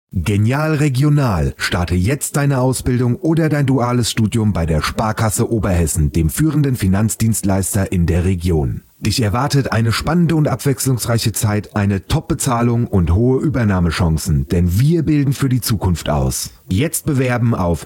Genial Regional. Starte jetzt deine Ausbildung oder dein duales Studium bei der Sparkasse Oberhessen, dem führenden Finanzdienstleister in der Region. Dich erwartet eine spannende und abwechslungsreiche Zeit, eine Top-Bezahlung und hohe Übernahmechancen, denn wir bilden für die Zukunft aus. Jetzt bewerben auf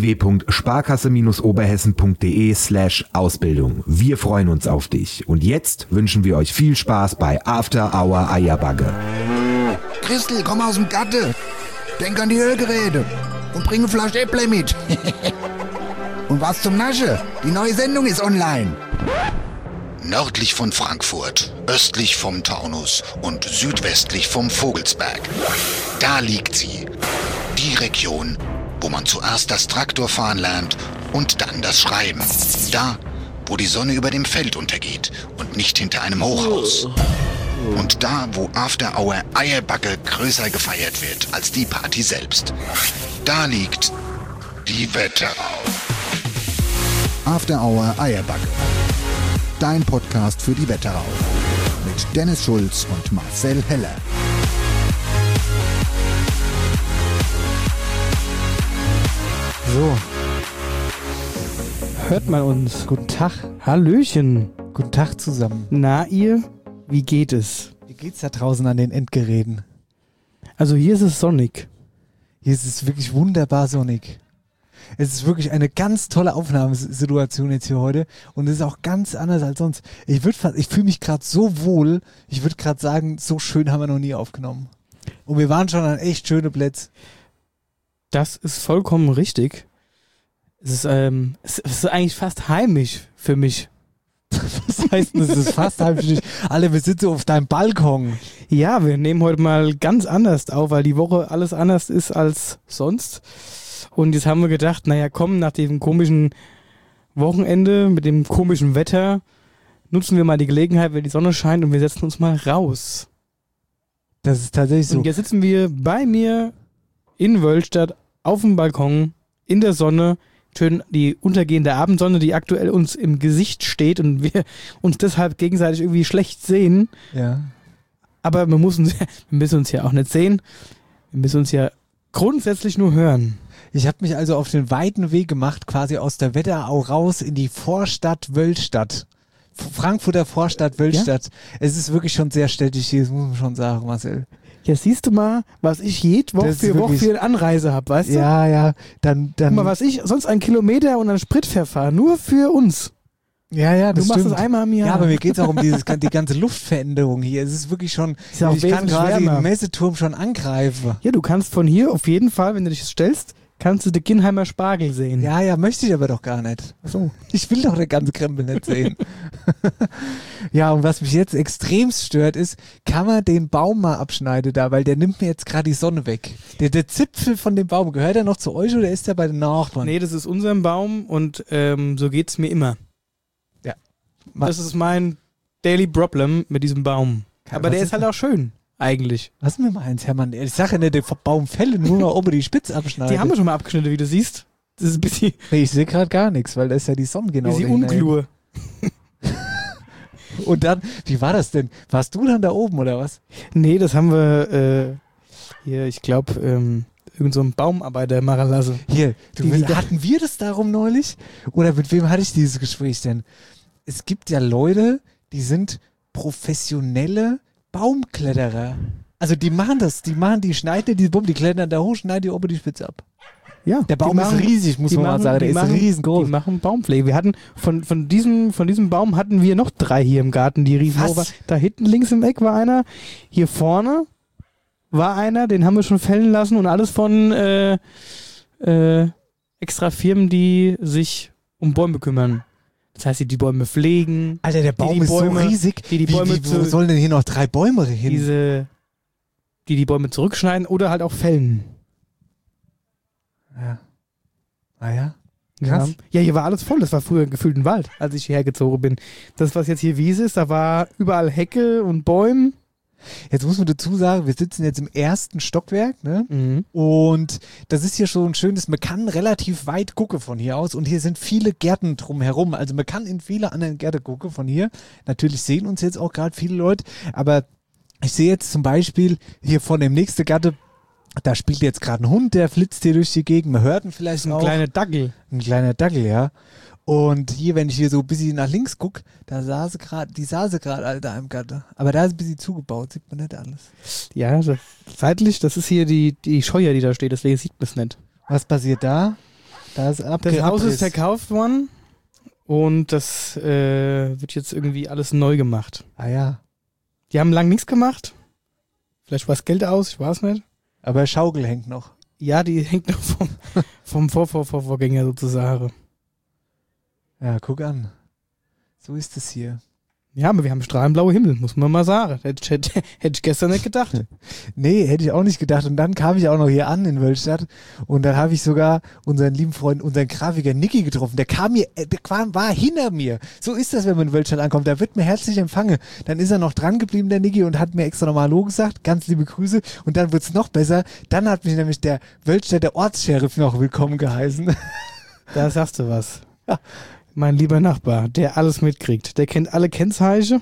www.sparkasse-oberhessen.de/Ausbildung. Wir freuen uns auf dich. Und jetzt wünschen wir euch viel Spaß bei After Hour Eierbagge. Christel, komm aus dem Gatte. Denk an die Ölgeräte und bring eine Flasche Äpple mit. Und was zum Nasche? Die neue Sendung ist online. Nördlich von Frankfurt, östlich vom Taunus und südwestlich vom Vogelsberg. Da liegt sie. Die Region, wo man zuerst das Traktorfahren lernt und dann das Schreiben. Da, wo die Sonne über dem Feld untergeht und nicht hinter einem Hochhaus. Und da, wo After Hour Eierbagge größer gefeiert wird als die Party selbst. Da liegt die Wetterau. After Hour Eierbagge. Dein Podcast für die Wetterau. Mit Dennis Schulz und Marcel Heller. So. Hört mal uns. Guten Tag. Hallöchen. Guten Tag zusammen. Na ihr, wie geht es? Wie geht's da draußen an den Endgeräten? Also hier ist es sonnig. Hier ist es wirklich wunderbar sonnig. Es ist wirklich eine ganz tolle Aufnahmesituation jetzt hier heute und es ist auch ganz anders als sonst. Ich fühle mich gerade so wohl, ich würde gerade sagen, so schön haben wir noch nie aufgenommen. Und wir waren schon an echt schöne Plätze. Das ist vollkommen richtig. Es ist eigentlich fast heimisch für mich. Was heißt denn, das ist fast heimisch? Alle, wir sitzen auf deinem Balkon. Ja, wir nehmen heute mal ganz anders auf, weil die Woche alles anders ist als sonst. Und jetzt haben wir gedacht, naja komm, nach dem komischen Wochenende mit dem komischen Wetter nutzen wir mal die Gelegenheit, wenn die Sonne scheint und wir setzen uns mal raus. Das ist tatsächlich so. Und jetzt sitzen wir bei mir in Wölstadt auf dem Balkon in der Sonne, schön die untergehende Abendsonne, die aktuell uns im Gesicht steht und wir uns deshalb gegenseitig irgendwie schlecht sehen. Ja. Aber wir müssen uns ja auch nicht sehen, wir müssen uns ja grundsätzlich nur hören. Ich habe mich also auf den weiten Weg gemacht, quasi aus der Wetterau raus in die Vorstadt Wölstadt. Frankfurter Vorstadt Wölstadt. Ja? Es ist wirklich schon sehr städtisch hier, das muss man schon sagen, Marcel. Ja, siehst du mal, was ich jede Woche für Woche für eine Anreise habe, weißt du? Ja, ja, dann... Guck mal, was ich sonst 1 Kilometer und einen Sprit verfahre, nur für uns. Ja, das Du machst das einmal im Jahr. Ja, aber mir geht es auch um die ganze Luftveränderung hier. Es ist wirklich schon, ist ja auch ich kann quasi wärmer. den Messeturm schon angreifen. Ja, du kannst von hier auf jeden Fall, wenn du dich stellst, kannst du den Ginnheimer Spargel sehen. Ja, möchte ich aber doch gar nicht. Ach so. Ich will doch den ganzen Krempel nicht sehen. Ja, und was mich jetzt extremst stört ist, kann man den Baum mal abschneiden da, weil der nimmt mir jetzt gerade die Sonne weg. Der Zipfel von dem Baum, gehört er noch zu euch oder ist der bei den Nachbarn? Nee, das ist unser Baum und so geht's mir immer. Ja. Das ist mein Daily Problem mit diesem Baum. Aber der ist halt auch schön. Eigentlich. Lass mir mal eins, Hermann. Ich sage ja nicht, den Baum fällen, nur mal oben die Spitze abschneiden. Die haben wir schon mal abgeschnitten, wie du siehst. Das ist ein bisschen... Nee, ich sehe gerade gar nichts, weil da ist ja die Sonne genau bisschen unklur. Und dann, wie war das denn? Warst du dann da oben oder was? Nee, das haben wir hier, ich glaube, irgend so ein Baumarbeiter machen lassen. Hier, hatten wir das darum neulich? Oder mit wem hatte ich dieses Gespräch denn? Es gibt ja Leute, die sind professionelle Baumkletterer. Also die machen das, die schneiden die Baum, die klettern da hoch, schneiden die oben die Spitze ab. Ja, der Baum ist riesig, muss man mal sagen, der ist riesengroß. Die machen Baumpflege. Wir hatten von diesem Baum hatten wir noch 3 hier im Garten, die riesengroß waren. Da hinten links im Eck war einer, hier vorne war einer, den haben wir schon fällen lassen und alles von extra Firmen, die sich um Bäume kümmern. Das heißt, die Bäume pflegen. Alter, der Baum ist so riesig. Wo sollen denn hier noch 3 Bäume hin? Die Bäume zurückschneiden oder halt auch fällen. Ja. Ah ja? Krass. Ja, hier war alles voll. Das war früher gefühlt ein Wald, als ich hierher gezogen bin. Das, was jetzt hier Wiese ist, da war überall Hecke und Bäume. Jetzt muss man dazu sagen, wir sitzen jetzt im 1. Stockwerk, ne? Mhm. Und das ist hier schon schön, man kann relativ weit gucken von hier aus und hier sind viele Gärten drumherum. Also man kann in viele anderen Gärten gucken von hier. Natürlich sehen uns jetzt auch gerade viele Leute, aber ich sehe jetzt zum Beispiel hier von dem nächsten Gatte Da spielt jetzt gerade ein Hund, der flitzt hier durch die Gegend. Man hört ihn vielleicht Ein auch. kleiner Dackel. Ein kleiner Dackel, ja. Und hier, wenn ich hier so ein bisschen nach links gucke, da saß sie gerade, Alter, im Gatter. Aber da ist ein bisschen zugebaut, sieht man nicht alles. Ja, seitlich, das ist hier die Scheuer, die da steht, deswegen sieht man es nicht. Was passiert da? Da ist Das Haus ist verkauft worden und das wird jetzt irgendwie alles neu gemacht. Ah ja. Die haben lang nichts gemacht. Vielleicht war das Geld aus, ich weiß nicht. Aber Schaukel hängt noch. Ja, die hängt noch vom Vorgänger sozusagen. Ja, guck an. So ist es hier. Ja, aber wir haben strahlenblaue Himmel, muss man mal sagen. Hätte ich gestern nicht gedacht. Nee, hätte ich auch nicht gedacht. Und dann kam ich auch noch hier an in Wölstadt und dann habe ich sogar unseren lieben Freund, unseren Grafiker Niki getroffen. Der war hinter mir. So ist das, wenn man in Wölstadt ankommt. Da wird mir herzlich empfangen. Dann ist er noch dran geblieben, der Niki, und hat mir extra nochmal Hallo gesagt. Ganz liebe Grüße. Und dann wird's noch besser. Dann hat mich nämlich der Wölstadter Ortssheriff noch willkommen geheißen. Da sagst du was. Ja. Mein lieber Nachbar, der alles mitkriegt. Der kennt alle Kennzeichen.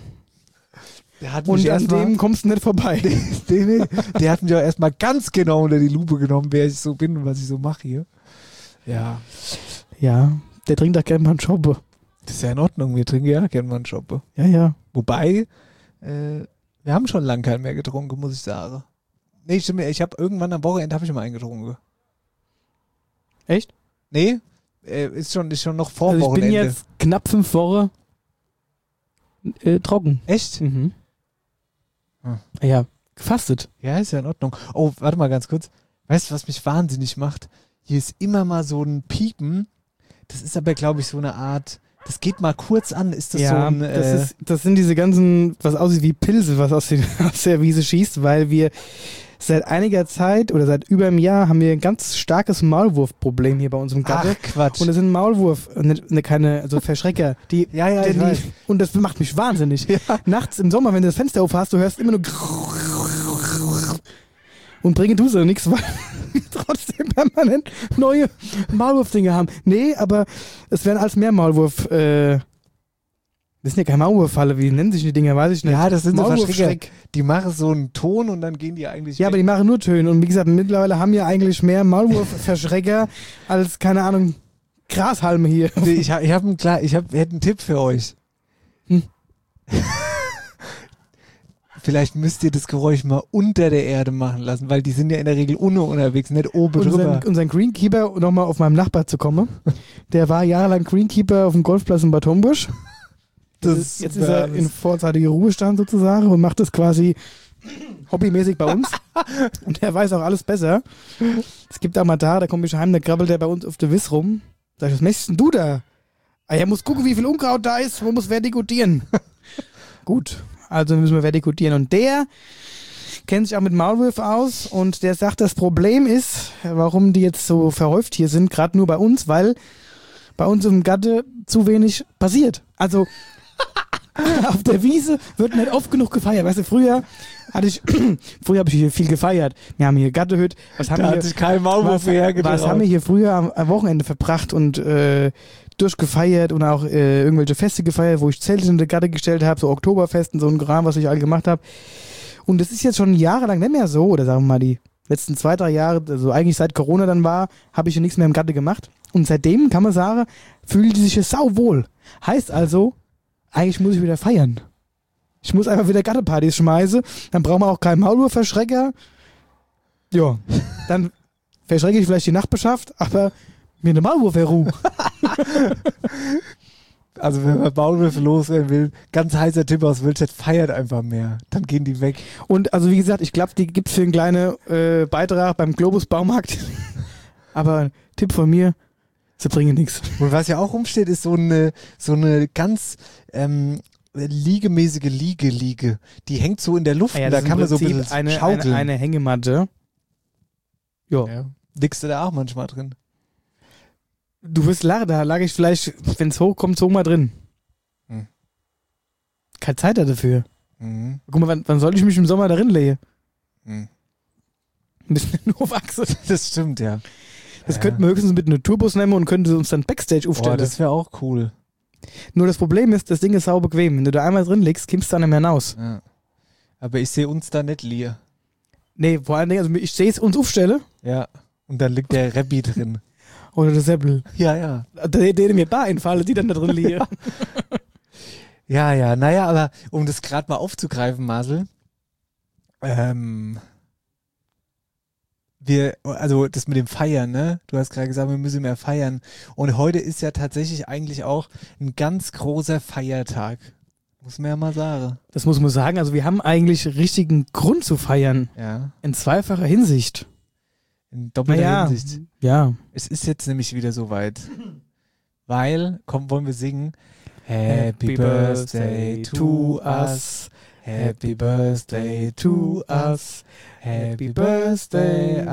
Und an dem kommst du nicht vorbei. Der hat mich auch erstmal ganz genau unter die Lupe genommen, wer ich so bin und was ich so mache hier. Ja. Ja, der trinkt auch gerne mal einen Schoppe. Das ist ja in Ordnung, wir trinken ja gerne mal einen Schoppe. Ja, ja. Wobei, wir haben schon lange keinen mehr getrunken, muss ich sagen. Nee, stimmt, ich habe irgendwann am Wochenende schon mal einen getrunken. Echt? Nee, ist schon noch vor also Wochenende. Ich bin jetzt knapp 5 Wochen trocken. Echt? Mhm. Ja, gefastet. Ja, ist ja in Ordnung. Oh, warte mal ganz kurz. Weißt du, was mich wahnsinnig macht? Hier ist immer mal so ein Piepen. Das ist aber, glaube ich, so eine Art, das geht mal kurz an. Ist das ja, so ein... das sind diese ganzen, was aussieht wie Pilze, was aus der Wiese schießt, weil wir seit einiger Zeit oder seit über einem Jahr haben wir ein ganz starkes Maulwurfproblem hier bei uns im Garten. Ach, Quatsch. Und das sind Maulwurf, also Verschrecker. Und das macht mich wahnsinnig. Ja. Nachts im Sommer, wenn du das Fenster auf hast, du hörst immer nur und bringen tust du nichts, weil wir trotzdem permanent neue Maulwurfdinge haben. Nee, aber es werden als mehr Maulwurf, das sind ja keine Maulwurffalle, wie nennen sich die Dinger, weiß ich nicht. Ja, das sind so Verschrecker. Die machen so einen Ton und dann gehen die eigentlich Ja, weg. Aber die machen nur Töne. Und wie gesagt, mittlerweile haben wir eigentlich mehr Maulwurfverschrecker als, keine Ahnung, Grashalme hier. Nee, ich hätte einen Tipp für euch. Vielleicht müsst ihr das Geräusch mal unter der Erde machen lassen, weil die sind ja in der Regel unten unterwegs, nicht oben drüber. Unseren Greenkeeper, um nochmal auf meinem Nachbar zu kommen, der war jahrelang Greenkeeper auf dem Golfplatz in Bad Homburg. Jetzt ist er in vorzeitiger Ruhestand sozusagen und macht das quasi hobbymäßig bei uns. Und er weiß auch alles besser. Es gibt auch mal da komme ich heim, da krabbelt der bei uns auf der Wiss rum. Sag ich, was möchtest denn du da? Er muss gucken, wie viel Unkraut da ist, wo muss vertikutieren. Gut, also müssen wir vertikutieren. Und der kennt sich auch mit Maulwürfen aus und der sagt, das Problem ist, warum die jetzt so verhäuft hier sind, gerade nur bei uns, weil bei uns im Gatte zu wenig passiert. Also auf der Wiese wird nicht oft genug gefeiert. Weißt du, früher habe ich hier viel gefeiert. Wir haben hier Gattehütte. Was haben wir hier früher am Wochenende verbracht und durchgefeiert und auch irgendwelche Feste gefeiert, wo ich Zelte in der Gatte gestellt habe, so Oktoberfesten, so ein Kram, was ich all gemacht habe. Und das ist jetzt schon jahrelang nicht mehr so, oder sagen wir mal die letzten 2-3 Jahre, also eigentlich seit Corona dann war, habe ich ja nichts mehr im Gatte gemacht. Und seitdem, kann man sagen, fühlt die sich hier sauwohl. Heißt also, eigentlich muss ich wieder feiern. Ich muss einfach wieder Gattepartys schmeißen. Dann brauchen wir auch keinen Maulwurfverschrecker. Ja, dann verschrecke ich vielleicht die Nachbarschaft, aber mir eine Maulwurf-Ruhe. Also wenn man Maulwürfe loswerden will, ganz heißer Tipp aus Wildstadt, feiert einfach mehr. Dann gehen die weg. Und also wie gesagt, ich glaube, die gibt es für einen kleinen Beitrag beim Globus Baumarkt. Aber Tipp von mir, sie bringen nichts. Und was ja auch rumsteht, ist so eine ganz liegemäßige Liege. Die hängt so in der Luft und da kann man so ein bisschen schaukeln. Eine Hängematte. Ja. Liegst du da auch manchmal drin? Du wirst lachen, da lag ich vielleicht, wenn es hochkommt, so mal drin. Keine Zeit dafür. Guck mal, wann soll ich mich im Sommer darin legen? Ein bisschen nur auf Achse. Das stimmt, ja. Das könnten wir höchstens mit einem Tourbus nehmen und könnten uns dann Backstage aufstellen. Das wäre auch cool. Nur das Problem ist, das Ding ist sau bequem. Wenn du da einmal drin liegst, kommst du da nicht mehr raus. Ja. Aber ich sehe uns da nicht liegen. Nee, vor allen Dingen, also ich sehe es uns aufstelle. Ja. Und dann liegt der Rebbi drin. Oder der Seppel. Ja, ja. Der mir Bar einfalle, die dann da drin liegen. Ja, naja, aber um das gerade mal aufzugreifen, Marcel, also das mit dem Feiern, ne? Du hast gerade gesagt, wir müssen mehr feiern. Und heute ist ja tatsächlich eigentlich auch ein ganz großer Feiertag. Muss man ja mal sagen. Das muss man sagen. Also wir haben eigentlich richtigen Grund zu feiern. Ja. In zweifacher Hinsicht. In doppelter Hinsicht. Ja. Es ist jetzt nämlich wieder soweit. Weil, komm, wollen wir singen? Happy Birthday to us. Happy Birthday to us. Happy Birthday,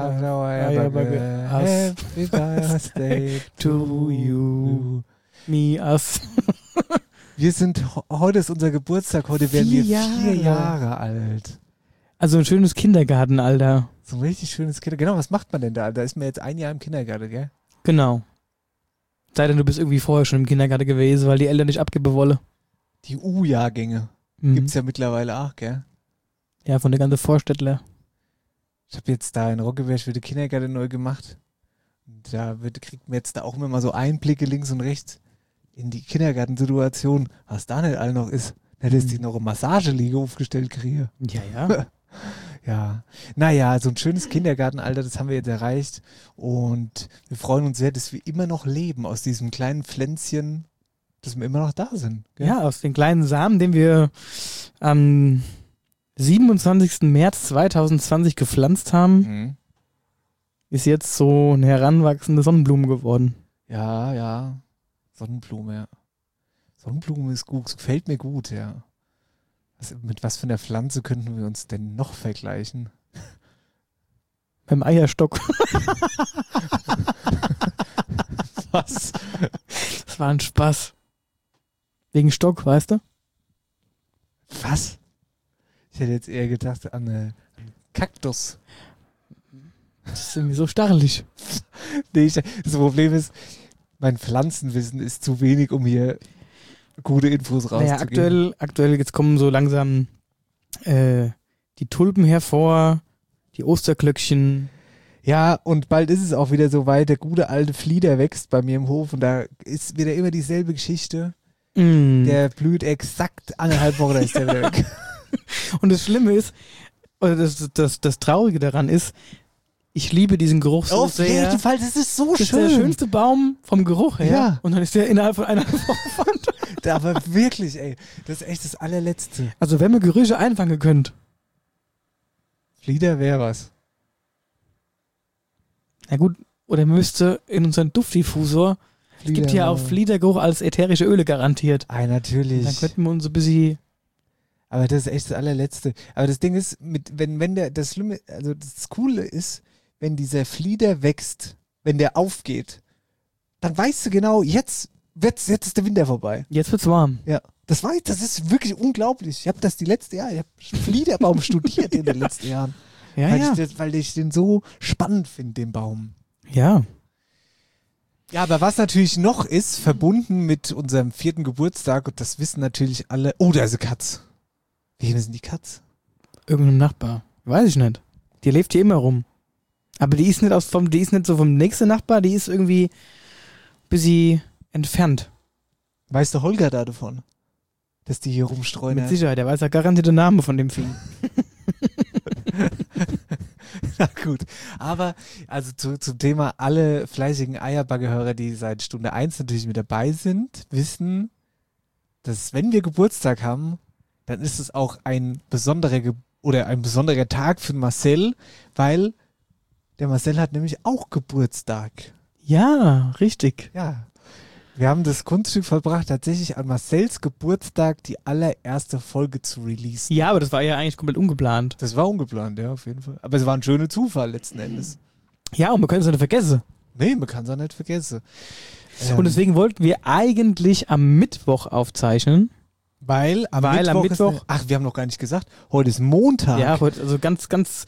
Happy Birthday to you. Me, us. Wir sind, heute ist unser Geburtstag, heute werden wir 4 Jahre alt. Also ein schönes Kindergartenalter. So ein richtig schönes Kindergarten. Genau, was macht man denn da? Da ist man jetzt 1 Jahr im Kindergarten, gell? Genau. Sei denn, du bist irgendwie vorher schon im Kindergarten gewesen, weil die Eltern nicht abgeben wollen. Die U-Jahrgänge gibt's ja mittlerweile auch, gell? Ja, von der ganzen Vorstädtler. Ich habe jetzt da in Roggeberg für den Kindergarten neu gemacht. Und da kriegt man jetzt da auch immer mal so Einblicke links und rechts in die Kindergartensituation, was da nicht all noch ist. Nicht, dass die noch eine Massageliege aufgestellt kriege. Ja. Ja. Naja, so ein schönes Kindergartenalter, das haben wir jetzt erreicht. Und wir freuen uns sehr, dass wir immer noch leben aus diesem kleinen Pflänzchen, dass wir immer noch da sind. Gell? Ja, aus den kleinen Samen, den wir am 27. März 2020 gepflanzt haben, ist jetzt so eine heranwachsende Sonnenblume geworden. Ja. Sonnenblume, ja. Sonnenblume ist gut, es gefällt mir gut, ja. Mit was für einer Pflanze könnten wir uns denn noch vergleichen? Beim Eierstock. Was? Das war ein Spaß. Wegen Stock, weißt du? Was? Ich hätte jetzt eher gedacht an einen Kaktus. Das ist irgendwie so stachelig. Nee, das Problem ist, mein Pflanzenwissen ist zu wenig, um hier gute Infos rauszugeben. Naja, aktuell jetzt kommen so langsam die Tulpen hervor, die Osterglöckchen. Ja, und bald ist es auch wieder so weit, der gute alte Flieder wächst bei mir im Hof und da ist wieder immer dieselbe Geschichte. Der blüht exakt 1,5 Wochen, da ist der wieder weg. Und das Schlimme ist, oder das Traurige daran ist, ich liebe diesen Geruch so sehr. Auf jeden Fall, das ist so schön. Das ist der schönste Baum vom Geruch her. Ja. Und dann ist der innerhalb von einer Woche. Aber wirklich, ey, das ist echt das allerletzte. Also wenn man Gerüche einfangen könnt. Flieder wäre was. Na gut, oder man müsste in unseren Duftdiffusor, es gibt ja auch Fliedergeruch als ätherische Öle garantiert. Ah, natürlich. Dann könnten wir uns so ein bisschen... Aber das ist echt das allerletzte. Aber das Ding ist, das Coole ist, wenn dieser Flieder wächst, wenn der aufgeht, dann weißt du genau, jetzt ist der Winter vorbei. Jetzt wird's warm. Ja. Das ist wirklich unglaublich. Ich habe das die letzten Jahre, ich habe Fliederbaum studiert in den letzten Jahren. Ja, weil ich den so spannend finde, den Baum. Ja. Ja, aber was natürlich noch ist, verbunden mit unserem 4. Geburtstag, und das wissen natürlich alle, oh, da ist eine Katz. Wem ist denn die Katz? Irgendeinem Nachbar. Weiß ich nicht. Die lebt hier immer rum. Aber die ist nicht so vom nächsten Nachbar, die ist irgendwie ein bisschen entfernt. Weiß der Holger da davon? Dass die hier rumstreuen? Mit Sicherheit, der weiß ja garantiert den Namen von dem Vieh. Na gut, aber also zum Thema alle fleißigen Eierbaggehörer, die seit Stunde 1 natürlich mit dabei sind, wissen, dass wenn wir Geburtstag haben, dann ist es auch ein besonderer Tag für Marcel, weil der Marcel hat nämlich auch Geburtstag. Ja, richtig. Ja. Wir haben das Kunststück vollbracht, tatsächlich an Marcels Geburtstag die allererste Folge zu releasen. Ja, aber das war ja eigentlich komplett ungeplant. Das war ungeplant, ja, auf jeden Fall. Aber es war ein schöner Zufall letzten Endes. Ja, und man kann es nicht vergessen. Nee, man kann es auch nicht vergessen. Und deswegen wollten wir eigentlich am Mittwoch aufzeichnen. Weil am Mittwoch ach, wir haben noch gar nicht gesagt, heute ist Montag. Ja, heute, also ganz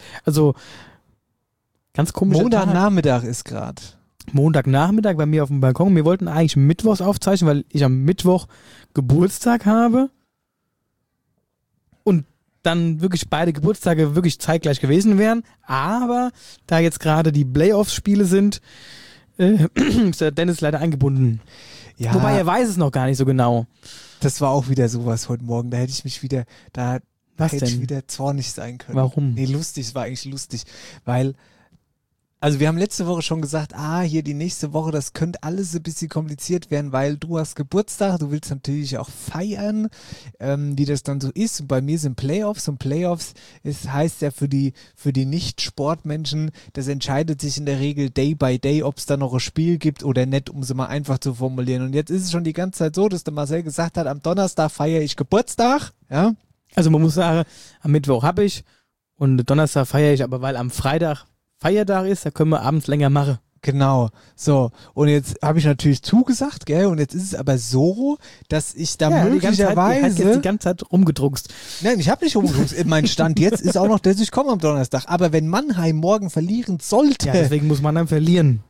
komisch. Montagnachmittag ist gerade. Montagnachmittag bei mir auf dem Balkon. Wir wollten eigentlich mittwochs aufzeichnen, weil ich am Mittwoch Geburtstag habe. Und dann wirklich beide Geburtstage wirklich zeitgleich gewesen wären. Aber da jetzt gerade die Playoffs-Spiele sind, ist der Dennis leider eingebunden. Ja, Wobei er weiß es noch gar nicht so genau. das war auch wieder sowas heute Morgen. Da hätte ich mich wieder, Was hätte ich denn? wieder zornig sein können. Warum? Nee, lustig, es war eigentlich lustig, weil, also wir haben letzte Woche schon gesagt, hier die nächste Woche, das könnte alles ein bisschen kompliziert werden, weil du hast Geburtstag, du willst natürlich auch feiern, wie das dann so ist. Und bei mir sind Playoffs und Playoffs heißt ja für die Nicht-Sportmenschen, das entscheidet sich in der Regel Day by Day, ob es da noch ein Spiel gibt oder nicht, um es mal einfach zu formulieren. Und jetzt ist es schon die ganze Zeit so, dass der Marcel gesagt hat, am Donnerstag feiere ich Geburtstag, ja. Also man muss sagen, am Mittwoch habe ich und Donnerstag feiere ich, aber weil am Freitag Feiertag ist, da können wir abends länger machen. Genau, so, und jetzt habe ich natürlich zugesagt, gell, und jetzt ist es aber so, dass ich da Die hat möglicherweise... jetzt die ganze Zeit rumgedruckst. Nein, ich habe nicht umgeguckt. Mein Stand jetzt ist auch noch, dass ich komme am Donnerstag. Aber wenn Mannheim morgen verlieren sollte... Ja, deswegen muss man dann verlieren.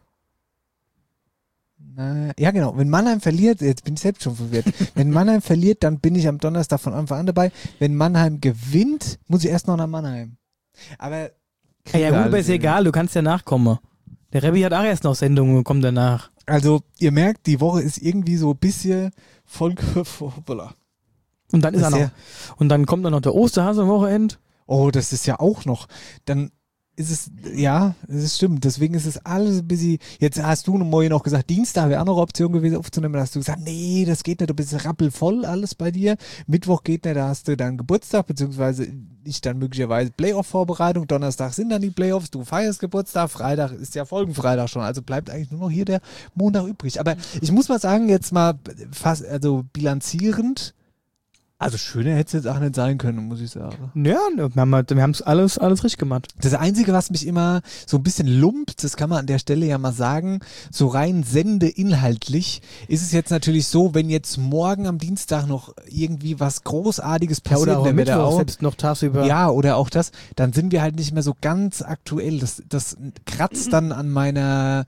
Ja, genau. Wenn Mannheim verliert, jetzt bin ich selbst schon verwirrt. Wenn Mannheim verliert, dann bin ich am Donnerstag von Anfang an dabei. Wenn Mannheim gewinnt, muss ich erst noch nach Mannheim. Aber... Ja, gut, aber ist egal, du kannst ja nachkommen. Der Rebbi hat auch erst noch Sendungen und kommt danach. Also, ihr merkt, die Woche ist irgendwie so ein bisschen voll... Hoppala. Und dann ist er noch. Und dann kommt dann noch der Osterhase am Wochenende. Oh, das ist ja auch noch. Dann ist es, ja, das ist stimmt. Deswegen ist es alles ein bisschen. Jetzt hast du vorhin noch gesagt, Dienstag wäre auch noch eine Option gewesen aufzunehmen. Da hast du gesagt, nee, das geht nicht, du bist rappelvoll alles bei dir. Mittwoch geht nicht, da hast du dann Geburtstag, beziehungsweise ich dann möglicherweise Playoff-Vorbereitung. Donnerstag sind dann die Playoffs, du feierst Geburtstag, Freitag ist ja Folgenfreitag schon. Also bleibt eigentlich nur noch hier der Montag übrig. Aber ich muss mal sagen, jetzt mal fast, also bilanzierend. Also schöner hätte es jetzt auch nicht sein können, muss ich sagen. Ja, wir haben es alles richtig gemacht. Das Einzige, was mich immer so ein bisschen lumpt, das kann man an der Stelle ja mal sagen, so rein sendeinhaltlich, ist es jetzt natürlich so, wenn jetzt morgen am Dienstag noch irgendwie was Großartiges passiert, oder auch am dann wird er Mittwoch auch, selbst noch tagsüber. ja, oder auch das, dann sind wir halt nicht mehr so ganz aktuell. Das kratzt dann an meiner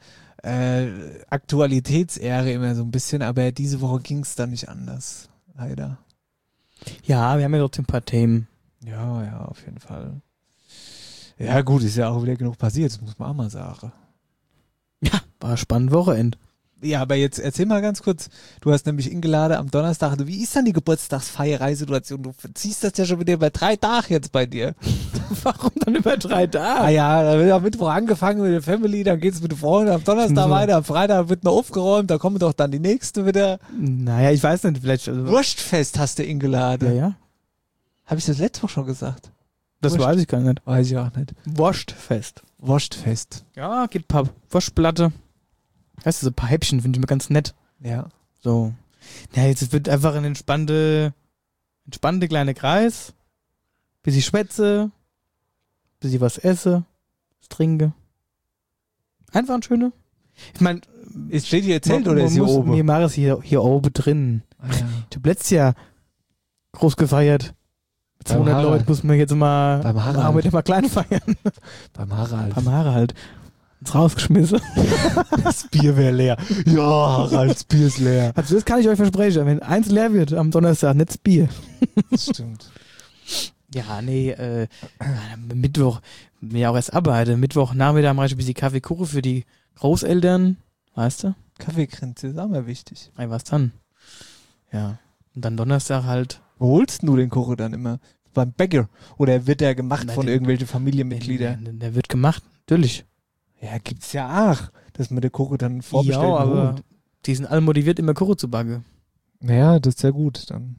Aktualitätsehre immer so ein bisschen, aber diese Woche ging es dann nicht anders, leider. Ja, wir haben ja trotzdem ein paar Themen. Ja, auf jeden Fall. Ja gut, ist ja auch wieder genug passiert, das muss man auch mal sagen. Ja, war ein spannendes Wochenende. Ja, aber jetzt erzähl mal ganz kurz, du hast nämlich eingeladen am Donnerstag, also wie ist dann die Geburtstagsfeierei-Situation? Du ziehst das ja schon wieder über 3 Tage jetzt bei dir. Warum dann über 3 Tage? Ja, da wird am Mittwoch angefangen mit der Family, dann geht's mit den Freunden, am Donnerstag weiter, am Freitag wird noch aufgeräumt, da kommen doch dann die nächste wieder. Naja, ich weiß nicht, vielleicht... Wurstfest hast du eingeladen. Ja. Habe ich das letzte Woche schon gesagt? Das weiß ich gar nicht. Weiß ich auch nicht. Wurstfest. Wurstfest. Ja, gibt ein paar Wurstplatte. Weißt du, so ein paar Häppchen finde ich mir ganz nett. Ja. So. Ja, jetzt wird einfach ein entspannte kleine Kreis. Bisschen schwätze. Bisschen was esse. Was trinke. Einfach ein schöner. Ich meine, Ist steht hier Zelt oder ist hier oben? Mir mache es hier oben drin. Ah, ja. Ich habe letztes Jahr groß gefeiert. Mit 200 Leuten muss man jetzt mal Beim Harald. mit immer klein feiern. Beim Harald. Beim Harald. Uns rausgeschmissen. Das Bier wäre leer. Ja, Haralds Bier ist leer. Also das kann ich euch versprechen. Wenn eins leer wird am Donnerstag, nicht das Bier. Das stimmt. Ja, nee, Mittwoch, mir auch erst arbeite. Mittwochnachmittag mache ich ein bisschen Kaffeekuchen für die Großeltern. Weißt du? Kaffeekränze ist auch mal wichtig. Ey, was dann? Ja. Und dann Donnerstag halt. Wo holst du den Kuchen dann immer? Beim Bäcker? Oder wird der gemacht Nein, von irgendwelchen Familienmitgliedern? Der wird gemacht, natürlich. Ja, gibt's ja auch, dass man den Kuchen dann vorbestellt Ja, aber holt. die sind alle motiviert, immer Kuchen zu backen. Ja, das ist ja gut dann.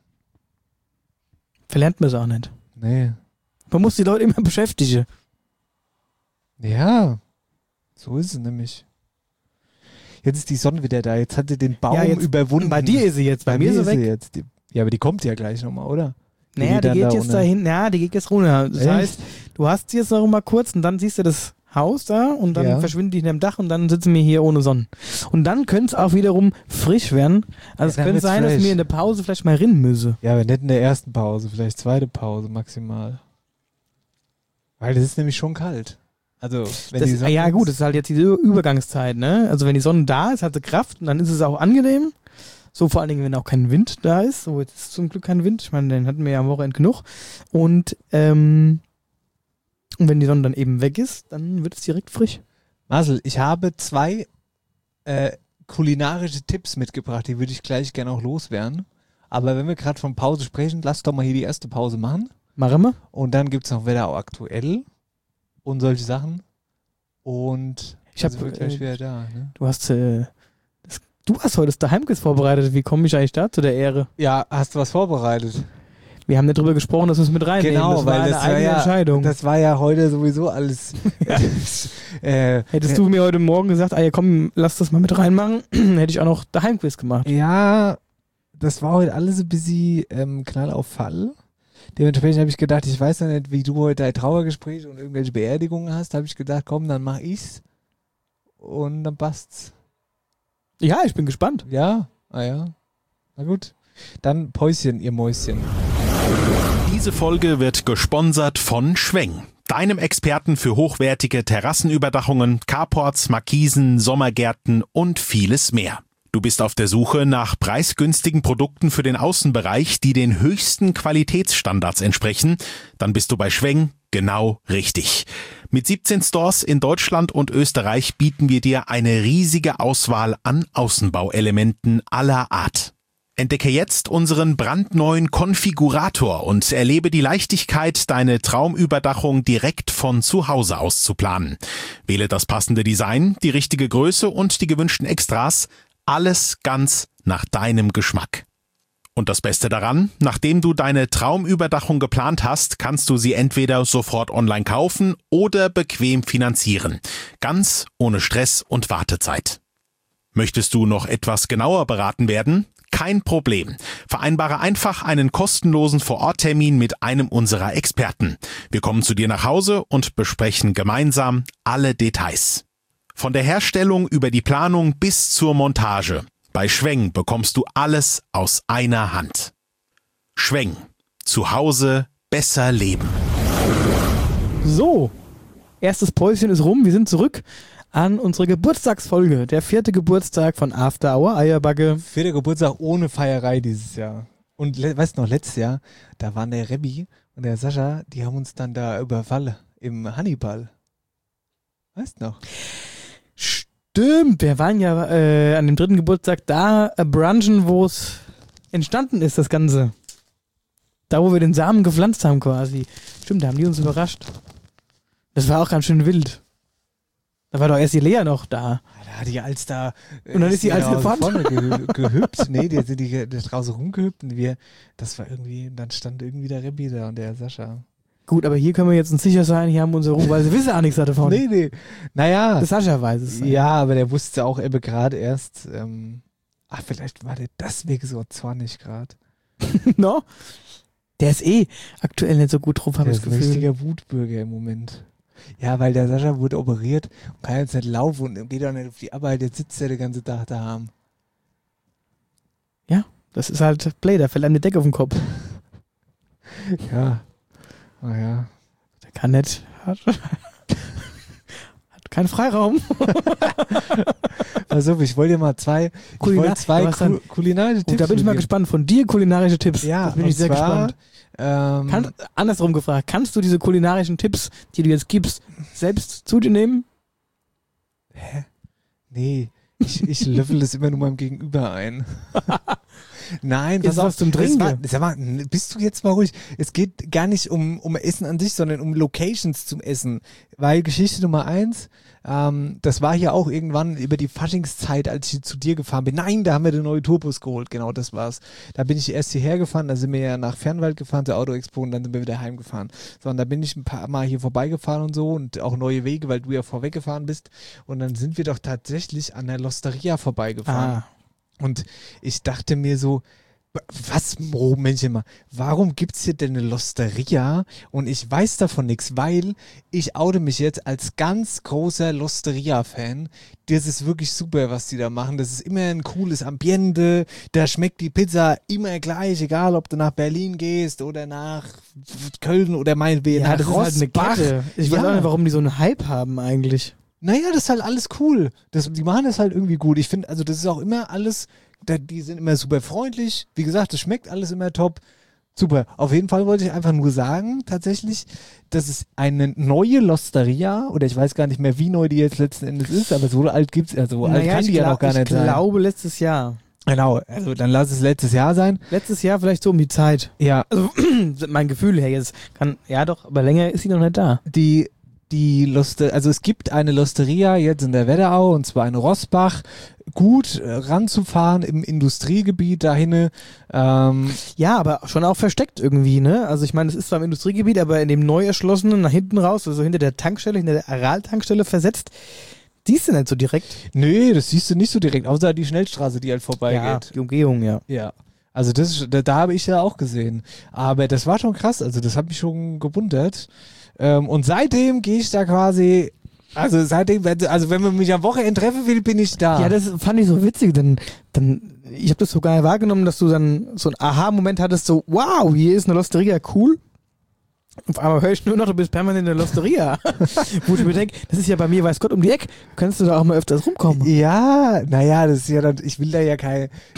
Verlernt man es auch nicht. Nee. Man muss die Leute immer beschäftigen. Ja, so ist es nämlich. Jetzt ist die Sonne wieder da. Jetzt hat sie den Baum jetzt, überwunden. Bei dir ist sie jetzt, bei mir ist sie weg. jetzt. Ja, aber die kommt ja gleich nochmal, oder? Naja, die geht jetzt dahin. Ja, die geht jetzt runter. Das Echt? heißt, du hast sie jetzt noch mal kurz und dann siehst du das Haus da und dann verschwindet die in dem Dach und dann sitzen wir hier ohne Sonne. Und dann könnte es auch wiederum frisch werden. Also es könnte sein, dass wir in der Pause vielleicht mal rinnen müssen. Ja, aber nicht in der ersten Pause, vielleicht zweite Pause maximal. Weil das ist nämlich schon kalt. Also, wenn die Sonne das ist halt jetzt diese Übergangszeit, ne? Also wenn die Sonne da ist, hat sie Kraft und dann ist es auch angenehm. So vor allen Dingen, wenn auch kein Wind da ist. So, jetzt ist zum Glück kein Wind. Ich meine, den hatten wir ja am Wochenende genug. Und wenn die Sonne dann eben weg ist, dann wird es direkt frisch. Marcel, ich habe 2 kulinarische Tipps mitgebracht, die würde ich gleich gerne auch loswerden. Aber wenn wir gerade von Pause sprechen, lass doch mal hier die erste Pause machen. Machen wir. Und dann gibt es noch Wetter aktuell und solche Sachen. Und Ich hab, sind wir gleich wieder da. Ne? Du hast heute das Daheimquiz vorbereitet. Wie komme ich eigentlich da zu der Ehre? Ja, hast du was vorbereitet? Wir haben nicht drüber gesprochen, dass wir es mit reinnehmen. Genau, das war weil eine das war eigene ja, Entscheidung. das war ja heute sowieso alles. Hättest du mir heute Morgen gesagt, ja komm, lass das mal mit reinmachen, hätte ich auch noch Daheimquiz gemacht. Ja, das war heute alles ein bisschen Knall auf Fall. Dementsprechend habe ich gedacht, ich weiß ja nicht, wie du heute dein Trauergespräch und irgendwelche Beerdigungen hast, habe ich gedacht, komm, dann mach ich's und dann passt's. Ja, ich bin gespannt. Ja? Ah ja. Na gut. Dann Päuschen, ihr Mäuschen. Diese Folge wird gesponsert von Schweng, deinem Experten für hochwertige Terrassenüberdachungen, Carports, Markisen, Sommergärten und vieles mehr. Du bist auf der Suche nach preisgünstigen Produkten für den Außenbereich, die den höchsten Qualitätsstandards entsprechen? Dann bist du bei Schweng genau richtig. Mit 17 Stores in Deutschland und Österreich bieten wir dir eine riesige Auswahl an Außenbauelementen aller Art. Entdecke jetzt unseren brandneuen Konfigurator und erlebe die Leichtigkeit, deine Traumüberdachung direkt von zu Hause aus zu planen. Wähle das passende Design, die richtige Größe und die gewünschten Extras. Alles ganz nach deinem Geschmack. Und das Beste daran, nachdem du deine Traumüberdachung geplant hast, kannst du sie entweder sofort online kaufen oder bequem finanzieren. Ganz ohne Stress und Wartezeit. Möchtest du noch etwas genauer beraten werden? Kein Problem. Vereinbare einfach einen kostenlosen Vororttermin mit einem unserer Experten. Wir kommen zu dir nach Hause und besprechen gemeinsam alle Details. Von der Herstellung über die Planung bis zur Montage. Bei Schweng bekommst du alles aus einer Hand. Schweng. Zu Hause besser leben. So, erstes Päuschen ist rum. Wir sind zurück an unsere Geburtstagsfolge. Der 4. Geburtstag von After Hour Eierbacke. 4. Geburtstag ohne Feierei dieses Jahr. Und weißt du noch, letztes Jahr, da waren der Rebbi und der Sascha, die haben uns dann da überfallen im Hannibal. Weißt du noch? Stimmt, wir waren ja an dem 3. Geburtstag da brunchen, wo es entstanden ist, das Ganze. Da, wo wir den Samen gepflanzt haben quasi. Stimmt, da haben die uns überrascht. Das war auch ganz schön wild. Da war doch erst die Lea noch da. Da hat die Alster. Und dann ist die Alster vorne gehüpft. Nee, die sind da draußen rumgehüpft und das war irgendwie, dann stand irgendwie der Rebbi da und der Sascha. Gut, aber hier können wir jetzt uns sicher sein, hier haben wir unsere Ruhe, weil sie wissen auch nichts davon. Nee. Naja. Das Sascha weiß es. Ja, aber der wusste auch eben gerade erst, vielleicht war der deswegen so 20 Grad. No? Der ist aktuell nicht so gut drauf, habe ich das Gefühl. Der ist ein richtiger Wutbürger im Moment. Ja, weil der Sascha wurde operiert und kann jetzt nicht laufen und geht auch nicht auf die Arbeit, jetzt sitzt er den ganzen Tag daheim. Ja, das ist halt Play, da fällt einem die Decke auf den Kopf. Ja. Naja. Der kann nicht. Hat keinen Freiraum. Also, ich wollte dir mal zwei kulinarische Tipps. Da bin ich mal gespannt. Von dir kulinarische Tipps. Ja, da bin ich sehr gespannt. Andersrum gefragt, kannst du diese kulinarischen Tipps, die du jetzt gibst, selbst zu dir nehmen? Hä? Nee, ich löffel das immer nur meinem Gegenüber ein. Nein, ist was zum Trinken. Sag mal, bist du jetzt mal ruhig? Es geht gar nicht um Essen an sich, sondern um Locations zum Essen. Weil Geschichte Nummer 1, das war hier auch irgendwann über die Faschingszeit, als ich zu dir gefahren bin. Nein, da haben wir den neuen Turbus geholt. Genau, das war's. Da bin ich erst hierher gefahren, da sind wir ja nach Fernwald gefahren, zur Auto-Expo und dann sind wir wieder heimgefahren. So, und da bin ich ein paar Mal hier vorbeigefahren und so und auch neue Wege, weil du ja vorweggefahren bist. Und dann sind wir doch tatsächlich an der Losteria vorbeigefahren. Und ich dachte mir so, warum gibt's hier denn eine Losteria? Und ich weiß davon nichts, weil ich oute mich jetzt als ganz großer Losteria-Fan. Das ist wirklich super, was die da machen. Das ist immer ein cooles Ambiente. Da schmeckt die Pizza immer gleich, egal ob du nach Berlin gehst oder nach Köln oder meinetwegen nach das Rossbach. Ist halt eine Kette. Ich weiß auch nicht, warum die so einen Hype haben eigentlich. Naja, das ist halt alles cool. Die machen das halt irgendwie gut. Ich finde, also das ist auch immer alles die sind immer super freundlich. Wie gesagt, es schmeckt alles immer top. Super. Auf jeden Fall wollte ich einfach nur sagen, tatsächlich, dass es eine neue Losteria, oder ich weiß gar nicht mehr, wie neu die jetzt letzten Endes ist, aber so alt gibt's, also so alt kann die ja noch gar nicht sein. Ich glaube, letztes Jahr. Genau, also dann lass es letztes Jahr sein. Letztes Jahr vielleicht so um die Zeit. Ja. Also mein Gefühl her jetzt kann, ja doch, aber länger ist sie noch nicht da. Also es gibt eine Losteria jetzt in der Wetterau, und zwar in Rossbach, gut ranzufahren im Industriegebiet dahin. Ja, aber schon auch versteckt irgendwie, ne? Also ich meine, es ist zwar im Industriegebiet, aber in dem neu erschlossenen nach hinten raus, also hinter der Tankstelle, hinter der Aral-Tankstelle versetzt, siehst du nicht so direkt. Nö, das siehst du nicht so direkt, außer die Schnellstraße, die halt vorbeigeht. Ja, die Umgehung, ja. Ja. Also da habe ich ja auch gesehen. Aber das war schon krass, also das hat mich schon gewundert. Und seitdem gehe ich da quasi, wenn man mich am Wochenende treffen will, bin ich da. Ja, das fand ich so witzig, denn ich habe das sogar wahrgenommen, dass du dann so einen Aha-Moment hattest, so, wow, hier ist eine Losteria, cool. Auf einmal höre ich nur noch, du bist permanent in der Losteria. Wo ich mir denke, das ist ja bei mir, weiß Gott, um die Ecke. Kannst du da auch mal öfters rumkommen? Ja, naja, das ist ja dann, ich will da ja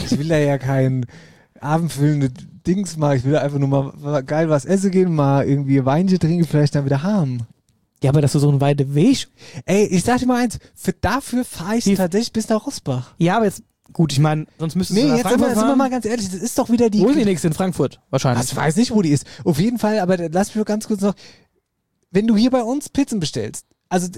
kein abendfüllende Dings machen. Ich will da einfach nur mal geil was essen gehen, mal irgendwie Weinchen trinken, vielleicht dann wieder haben. Ja, aber dass du so einen weiten Weg. Ey, ich sag dir mal eins, dafür fahre ich tatsächlich bis nach Rossbach. Ja, aber jetzt, gut, ich meine, sonst müsstest du nach Frankfurt fahren. Sind wir mal ganz ehrlich, das ist doch wieder die... Wo ist die nächste? In Frankfurt, wahrscheinlich. Ich weiß nicht, wo die ist. Auf jeden Fall, aber lass mich nur ganz kurz noch, wenn du hier bei uns Pizzen bestellst, also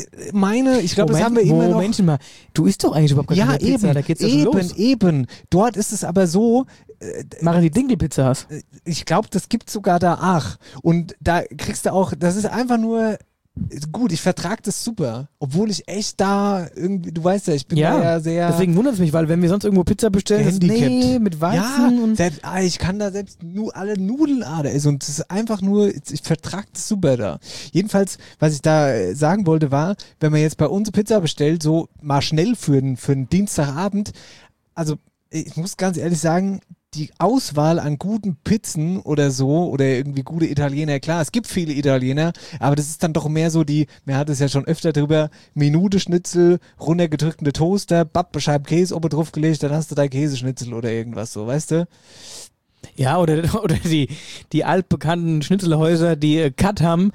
ich glaube, das haben wir immer noch... Moment mal, du isst doch eigentlich überhaupt keine Pizza, da geht's ja schon los. Eben. Dort ist es aber so... Machen die Dinkelpizza hast. Ich glaube, das gibt sogar da Ach. Und da kriegst du auch, das ist einfach nur... Gut, ich vertrage das super, obwohl ich echt da irgendwie, du weißt ja, ich bin da ja sehr... Deswegen wundert es mich, weil wenn wir sonst irgendwo Pizza bestellen, ist nee, mit Weizen und... Ich kann da selbst nur alle Nudeln essen und das ist einfach nur, ich vertrage das super da. Jedenfalls, was ich da sagen wollte war, wenn man jetzt bei uns Pizza bestellt, so mal schnell für einen Dienstagabend, also ich muss ganz ehrlich sagen, die Auswahl an guten Pizzen oder so oder irgendwie gute Italiener, klar, es gibt viele Italiener, aber das ist dann doch mehr so man hat es ja schon öfter drüber, Minute Schnitzel, runtergedrückte Toaster, Scheibe Käse oben drauf gelegt, dann hast du da Käseschnitzel oder irgendwas so, weißt du? Ja, oder die altbekannten Schnitzelhäuser, die Cut haben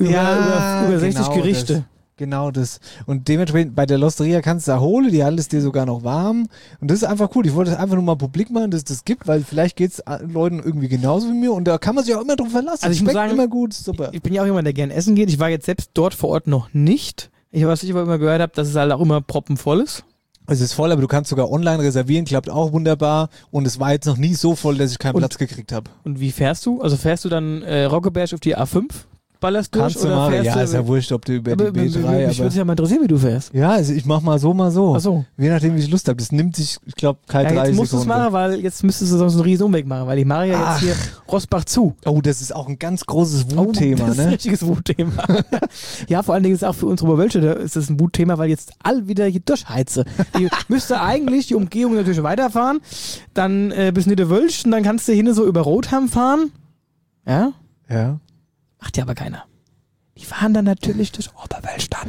über 60 Gerichte. Genau das. Und dementsprechend bei der Losteria kannst du da holen, die halten es dir sogar noch warm. Und das ist einfach cool. Ich wollte das einfach nur mal publik machen, dass es das gibt, weil vielleicht geht es Leuten irgendwie genauso wie mir und da kann man sich auch immer drauf verlassen. Also ich muss sagen, immer gut, super. Ich bin ja auch jemand, der gern essen geht. Ich war jetzt selbst dort vor Ort noch nicht. Was ich aber immer gehört habe, dass es halt auch immer proppenvoll ist. Es ist voll, aber du kannst sogar online reservieren, klappt auch wunderbar. Und es war jetzt noch nie so voll, dass ich keinen Platz gekriegt habe. Und wie fährst du? Also fährst du dann Roggeberg auf die A5? Ballerst durch, kannst du mal, ja, ist ja wurscht, ob du über die B3... Mich würde es ja mal interessieren, wie du fährst. Ja, also ich mach mal so, mal so. Ach so. Je nachdem, wie ich Lust habe. Das nimmt sich, ich glaube, keine 30 Sekunden. Jetzt musst du es machen, weil jetzt müsstest du sonst einen riesen Umweg machen, weil ich mache ja jetzt hier Rossbach zu. Oh, das ist auch ein ganz großes Wutthema, das ist ein richtiges Wutthema. Ja, vor allen Dingen ist es auch für unsere Oberwölsche, da ist das ein Wutthema, weil jetzt all wieder hier durchheize. Die müsste eigentlich die Umgehung natürlich weiterfahren, dann bis Niederwölsch und dann kannst du hin so über Rotham fahren. Ja? Ja. Macht ja aber keiner. Die fahren dann natürlich durch Oberwölsch dann.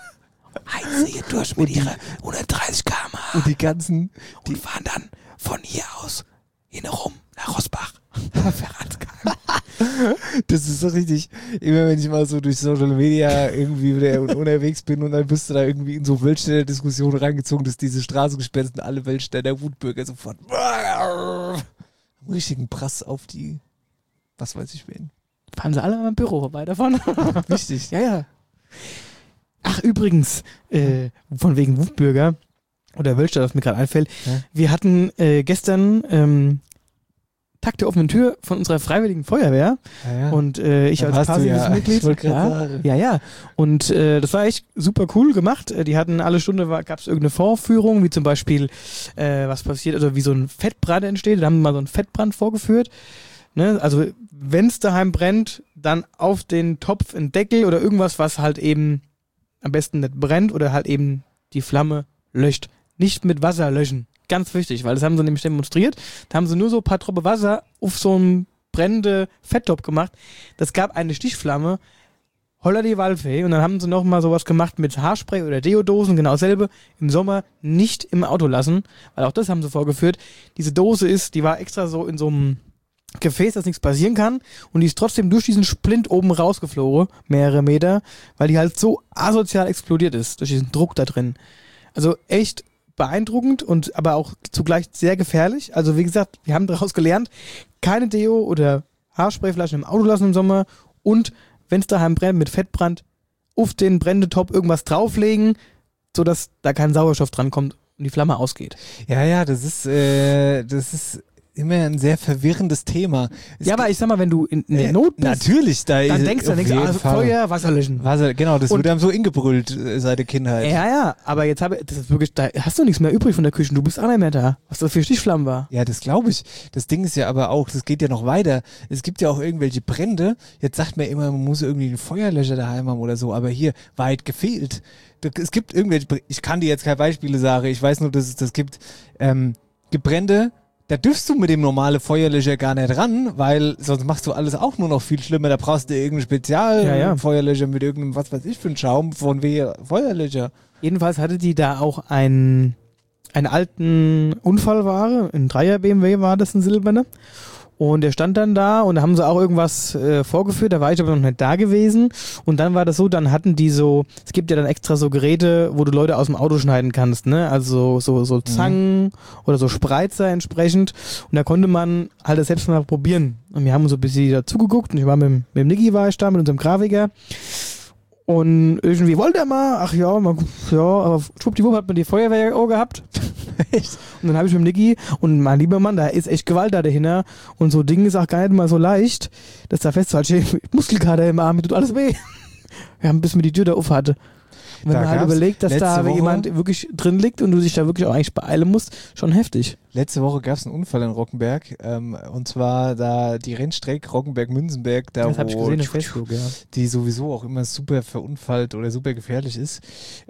Heizen hier durch mit ihrer 130 km/h. Und die ganzen... Und fahren dann von hier aus hinrum nach Rossbach. Das ist so richtig, immer wenn ich mal so durch Social Media irgendwie wieder unterwegs bin und dann wirst du da irgendwie in so Wölstädter Diskussionen reingezogen, dass diese Straße gesperrt sind, alle Wölstädter Wutbürger sofort richtigen Prass auf die, was weiß ich wen. Fahren sie alle am Büro vorbei davon. Richtig. Ja. Ach, übrigens, von wegen Wutbürger oder Wölstadt, was mir gerade einfällt. Ja. Wir hatten gestern Tag der offenen Tür von unserer Freiwilligen Feuerwehr. Ja. Und ich als passives Mitglied. Ja. Und das war echt super cool gemacht. Die hatten alle Stunde, gab es irgendeine Vorführung, wie zum Beispiel, was passiert, also wie so ein Fettbrand entsteht. Da haben wir mal so einen Fettbrand vorgeführt. Ne? Also wenn es daheim brennt, dann auf den Topf einen Deckel oder irgendwas, was halt eben am besten nicht brennt oder halt eben die Flamme löscht. Nicht mit Wasser löschen. Ganz wichtig, weil das haben sie nämlich demonstriert. Da haben sie nur so ein paar Tropfen Wasser auf so einen brennenden Fetttopf gemacht. Das gab eine Stichflamme. Holla die Waldfee. Und dann haben sie nochmal sowas gemacht mit Haarspray oder Deodosen, genau dasselbe. Im Sommer nicht im Auto lassen, weil auch das haben sie vorgeführt. Diese Dose die war extra so in so einem Gefäß, dass nichts passieren kann. Und die ist trotzdem durch diesen Splint oben rausgeflogen, mehrere Meter, weil die halt so asozial explodiert ist, durch diesen Druck da drin. Also echt beeindruckend und aber auch zugleich sehr gefährlich. Also wie gesagt, wir haben daraus gelernt, keine Deo oder Haarsprayflaschen im Auto lassen im Sommer und wenn es daheim brennt, mit Fettbrand auf den Brennetop irgendwas drauflegen, sodass da kein Sauerstoff dran kommt und die Flamme ausgeht. Ja, das ist immer ein sehr verwirrendes Thema. Aber ich sag mal, wenn du in der Not bist, natürlich, dann denkst du, Feuer, Wasser löschen. Genau, das wird einem so ingebrüllt seit der Kindheit. Ja, aber jetzt das ist wirklich, da hast du nichts mehr übrig von der Küche, du bist auch nicht mehr da, was das für Stichflammen war. Ja, das glaube ich. Das Ding ist ja aber auch, das geht ja noch weiter. Es gibt ja auch irgendwelche Brände. Jetzt sagt man immer, man muss irgendwie einen Feuerlöscher daheim haben oder so, aber hier, weit gefehlt. Es gibt irgendwelche, ich kann dir jetzt keine Beispiele sagen, ich weiß nur, dass es das gibt, Gebrände, da dürfst du mit dem normalen Feuerlöscher gar nicht ran, weil sonst machst du alles auch nur noch viel schlimmer. Da brauchst du irgendeinen Spezialfeuerlöscher mit irgendeinem, was weiß ich, für einen Schaum von Feuerlöscher. Jedenfalls hatte die da auch einen alten Unfallware, ein 3er BMW war das, ein silberner. Und der stand dann da und da haben sie auch irgendwas vorgeführt, da war ich aber noch nicht da gewesen. Und dann war das so, dann hatten die so, es gibt ja dann extra so Geräte, wo du Leute aus dem Auto schneiden kannst, ne? Also so Zangen oder so Spreizer entsprechend. Und da konnte man halt das selbst mal probieren. Und wir haben so ein bisschen dazu geguckt und ich war mit dem Niki war ich da, mit unserem Grafiker. Und irgendwie wollte er mal, aber schwuppdiwupp hat man die Feuerwehr auch gehabt. Und dann habe ich mit dem Niki und mein lieber Mann, da ist echt Gewalt da dahinter und so Ding ist auch gar nicht mal so leicht, dass da festzuhalten, Muskelkater im Arm, mir tut alles weh. Wir haben bis mir die Tür da auf hatte. Und wenn man halt überlegt, dass da jemand wirklich drin liegt und du dich da wirklich auch eigentlich beeilen musst, schon heftig. Letzte Woche gab es einen Unfall in Rockenberg, und zwar da die Rennstrecke Rockenberg-Münzenberg, da das wo ich gesehen, Facebook, ja. die sowieso auch immer super verunfallt oder super gefährlich ist.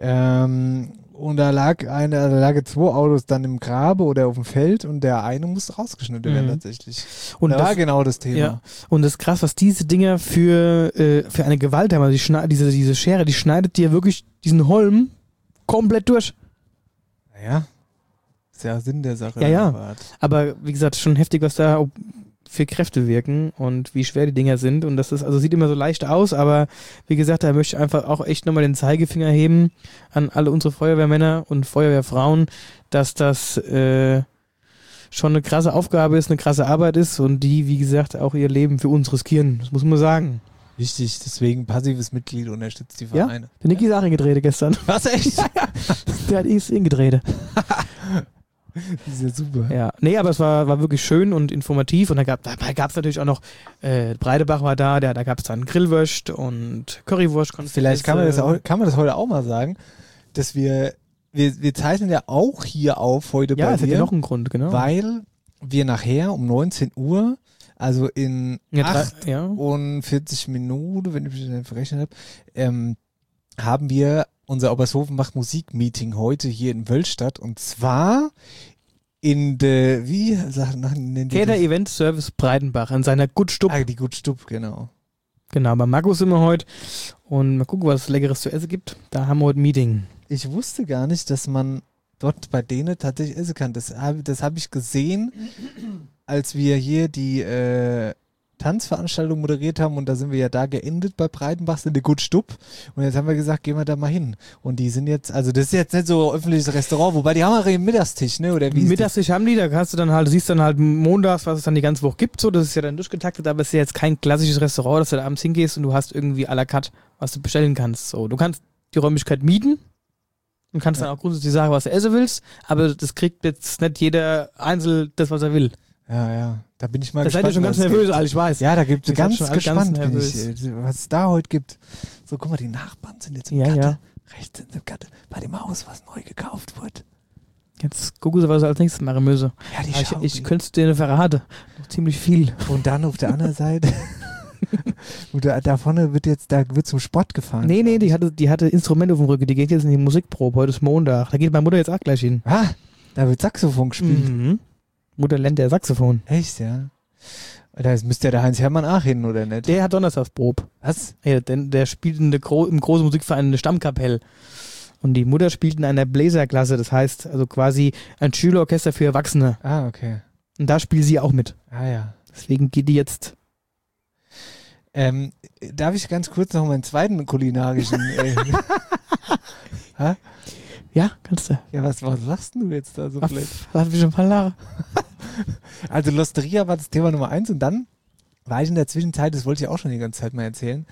Und da lagen 2 Autos dann im Grabe oder auf dem Feld und der eine musste rausgeschnitten werden tatsächlich. Und da war genau das Thema. Ja. Und das ist krass, was diese Dinger für eine Gewalt haben. Also diese Schere, die schneidet dir wirklich diesen Holm komplett durch. Naja, ist ja Sinn der Sache. Ja. Aber wie gesagt, schon heftig, was da für Kräfte wirken und wie schwer die Dinger sind. Und das ist, also sieht immer so leicht aus, aber wie gesagt, da möchte ich einfach auch echt nochmal den Zeigefinger heben an alle unsere Feuerwehrmänner und Feuerwehrfrauen, dass das schon eine krasse Aufgabe ist, eine krasse Arbeit ist und die, wie gesagt, auch ihr Leben für uns riskieren. Das muss man sagen. Richtig, deswegen passives Mitglied unterstützt die Vereine. Ja? Der Niki ist auch ingedreht gestern. Was, echt? Ja. Der hat ingedreht. Das ist ja super. Ja, nee, aber es war wirklich schön und informativ und dabei gab es natürlich auch noch, Breidebach war da gab es dann Grillwurst und Currywurst. Vielleicht kann man das heute auch mal sagen, dass wir zeichnen ja auch hier auf heute bei dir. Ja, das hat ja noch einen Grund, genau. Weil wir nachher um 19 Uhr, also in 48 Minuten, wenn ich mich nicht verrechnet habe, haben wir unser Obershofen macht Musik-Meeting heute hier in Wölstadt und zwar in der, Käder Event Service Breidenbach in seiner Gutstub. Die Gutstub, genau. Genau, bei Markus sind wir heute und mal gucken, was es Leckeres zu essen gibt. Da haben wir heute ein Meeting. Ich wusste gar nicht, dass man dort bei denen tatsächlich essen kann. Das hab ich gesehen, als wir hier die Tanzveranstaltung moderiert haben und da sind wir ja da geendet bei Breitenbach in der Gutstub und jetzt haben wir gesagt, gehen wir da mal hin und die sind jetzt, also das ist jetzt nicht so ein öffentliches Restaurant, wobei die haben auch einen Mittagstisch, ne, oder wie? Mittagstisch haben die, da kannst du dann halt, siehst dann halt montags, was es dann die ganze Woche gibt, so, das ist ja dann durchgetaktet, aber es ist ja jetzt kein klassisches Restaurant, dass du da abends hingehst und du hast irgendwie à la carte, was du bestellen kannst, so, du kannst die Räumlichkeit mieten und kannst dann auch grundsätzlich sagen, was du essen willst, aber das kriegt jetzt nicht jeder einzeln das, was er will. Ja. Da bin ich mal gespannt. Da seid ihr schon ganz nervös, ich weiß. Ja, da gibt es ganz gespannt, ganz was es da heute gibt. So, guck mal, die Nachbarn sind jetzt im Gatte. Ja. Rechts sind im Gatte. Bei dem Haus, was neu gekauft wird. Jetzt gucken sie, was sie als nächstes machen müssen. Ja, ich könnte dir verraten. Noch ziemlich viel. Und dann auf der anderen Seite. Da vorne wird zum Sport gefahren. Nee, die hatte Instrumente auf dem Rücken. Die geht jetzt in die Musikprobe. Heute ist Montag. Da geht meine Mutter jetzt auch gleich hin. Ah, da wird Saxophon gespielt. Mhm. Mutter lernt der Saxophon. Echt, ja? Da müsste ja der Heinz Hermann auch hin, oder nicht? Der hat Donnerstagsprobe. Was? Ja, denn der spielt im großen Musikverein eine Stammkapelle. Und die Mutter spielt in einer Bläserklasse, das heißt also quasi ein Schülerorchester für Erwachsene. Ah, okay. Und da spielt sie auch mit. Ah, ja. Deswegen geht die jetzt. Darf ich ganz kurz noch meinen zweiten kulinarischen... Ha? Ja, kannst du. Ja, was lachst du jetzt da so vielleicht? Lass mich schon mal lachen. Also L'Osteria war das Thema Nummer 1 und dann war ich in der Zwischenzeit, das wollte ich auch schon die ganze Zeit mal erzählen,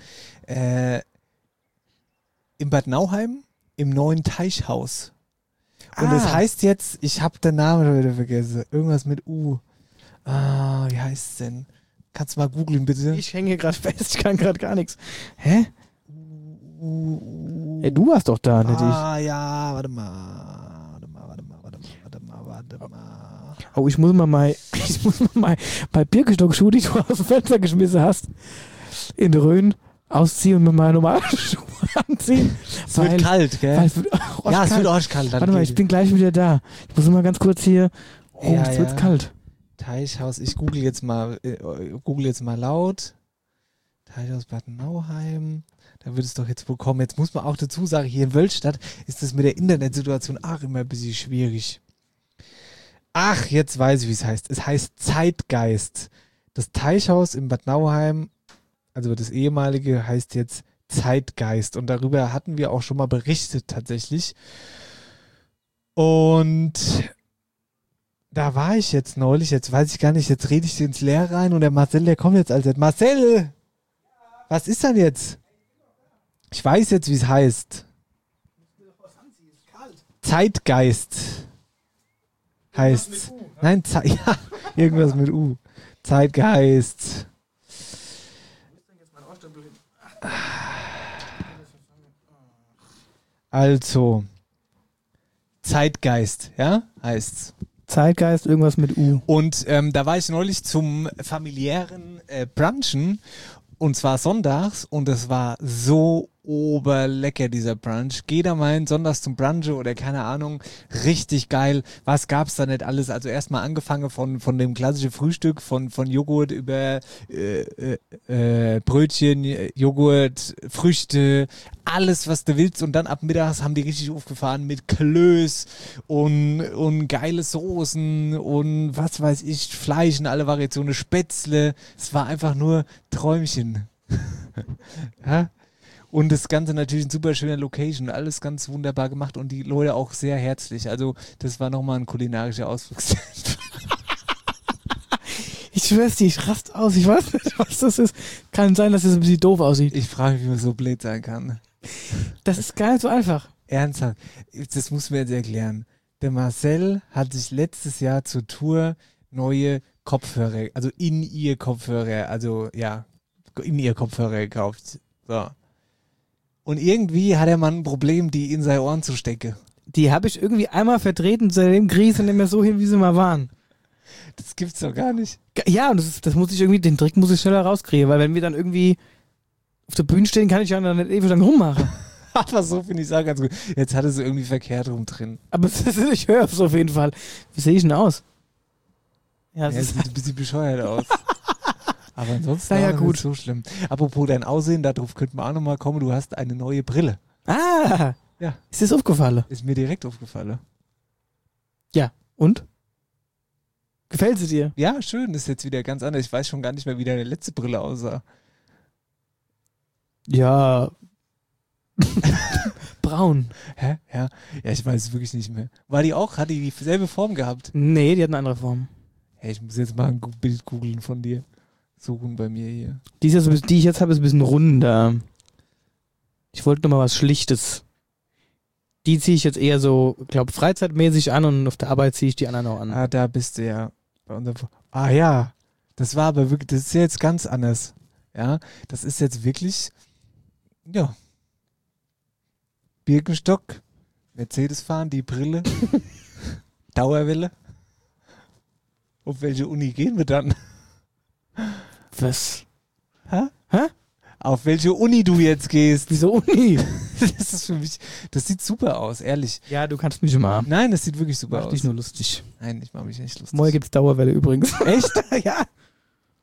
in Bad Nauheim im neuen Teichhaus. Und das heißt jetzt, ich habe den Namen schon wieder vergessen, irgendwas mit U. Wie heißt es denn? Kannst du mal googeln, bitte? Ich hänge hier gerade fest, ich kann gerade gar nichts. Hä? Hey, du warst doch da, nicht ich. Ja, warte mal. Oh, ich muss mal bei Birkenstock-Schuhe, die du aus dem Fenster geschmissen hast, in Rhön ausziehen und mir meine normalen Schuhe anziehen. Es wird kalt, gell? Es wird arschkalt. Warte mal, ich bin gleich wieder da. Ich muss mal ganz kurz hier. Oh, Ja, es wird ja. kalt. Teichhaus, ich google jetzt mal laut. Teichhaus Bad Nauheim. Da wird es doch jetzt wohl kommen. Jetzt muss man auch dazu sagen, hier in Wölstadt ist das mit der Internetsituation auch immer ein bisschen schwierig. Ach, jetzt weiß ich, wie es heißt. Es heißt Zeitgeist. Das Teichhaus in Bad Nauheim, also das ehemalige, heißt jetzt Zeitgeist. Und darüber hatten wir auch schon mal berichtet tatsächlich. Und da war ich jetzt neulich, jetzt weiß ich gar nicht, jetzt rede ich ins Leer rein und der Marcel, der kommt jetzt als Marcel! Was ist denn jetzt? Ich weiß jetzt, wie es heißt. Zeitgeist heißt. Nein, ja, irgendwas mit U. Zeitgeist. Also, Zeitgeist, ja, heißt's. Zeitgeist, irgendwas mit U. Und da war ich neulich zum familiären Brunchen und zwar sonntags und es war so oberlecker, dieser Brunch. Geh da mal sonntags zum Brunch oder keine Ahnung, richtig geil. Was gab's da nicht alles? Also erstmal angefangen von dem klassischen Frühstück, von Joghurt über Brötchen, Joghurt, Früchte, alles, was du willst. Und dann ab mittags haben die richtig aufgefahren mit Klöß und geile Soßen und was weiß ich, Fleisch in alle Variationen, Spätzle. Es war einfach nur Träumchen. Ja? Und das Ganze natürlich in super schöner Location, alles ganz wunderbar gemacht und die Leute auch sehr herzlich. Also das war nochmal ein kulinarischer Ausflug. Ich schwör's dir, ich rast aus. Ich weiß nicht, was das ist. Kann sein, dass es ein bisschen doof aussieht. Ich frage mich, wie man so blöd sein kann. Das ist gar nicht so einfach. Ernsthaft, das muss mir jetzt erklären. Der Marcel hat sich letztes Jahr zur Tour neue Kopfhörer, also in ihr Kopfhörer gekauft. So. Und irgendwie hat der Mann ein Problem, die in seine Ohren zu stecken. Die habe ich irgendwie einmal vertreten, seitdem kriege nicht mehr so hin, wie sie mal waren. Das gibt's doch gar nicht. Ja, und das muss ich irgendwie, den Trick muss ich schneller rauskriegen, weil wenn wir dann irgendwie auf der Bühne stehen, kann ich ja dann nicht ewig lang rummachen. Aber so finde ich es auch ganz gut. Jetzt hat er so irgendwie verkehrt rum drin. Aber ich höre es auf jeden Fall. Wie sehe ich denn aus? Ja, Es sieht ein bisschen bescheuert aus. Aber ansonsten naja, auch gut. nicht so schlimm. Apropos dein Aussehen, darauf könnten wir auch nochmal kommen. Du hast eine neue Brille. Ah, Ja. ist das aufgefallen? Ist mir direkt aufgefallen. Ja, und? Gefällt sie dir? Ja, schön. Ist jetzt wieder ganz anders. Ich weiß schon gar nicht mehr, wie deine letzte Brille aussah. Ja. Braun. Hä? Ja. Ja, ich weiß es wirklich nicht mehr. War die auch? Hat die dieselbe Form gehabt? Nee, die hat eine andere Form. Hey, ich muss jetzt mal ein Bild googeln von dir. Suchen bei mir hier. Die ich jetzt habe, ist ein bisschen runder. Ich wollte nochmal was Schlichtes. Die ziehe ich jetzt eher so, glaube freizeitmäßig an und auf der Arbeit ziehe ich die anderen auch an. Ah, da bist du ja. Ah ja. Das war aber wirklich, das ist jetzt ganz anders. Ja, das ist jetzt wirklich, ja. Birkenstock, Mercedes fahren, die Brille, Dauerwelle. Auf welche Uni gehen wir dann? Was? Hä? Hä? Auf welche Uni du jetzt gehst? Wieso Uni? Das ist für mich, das sieht super aus, ehrlich. Ja, du kannst mich immer haben. Nein, das sieht wirklich super Mach aus. dich nur lustig. Nein, ich mache mich nicht lustig. Morgen gibt's Dauerwelle übrigens. Echt? Ja.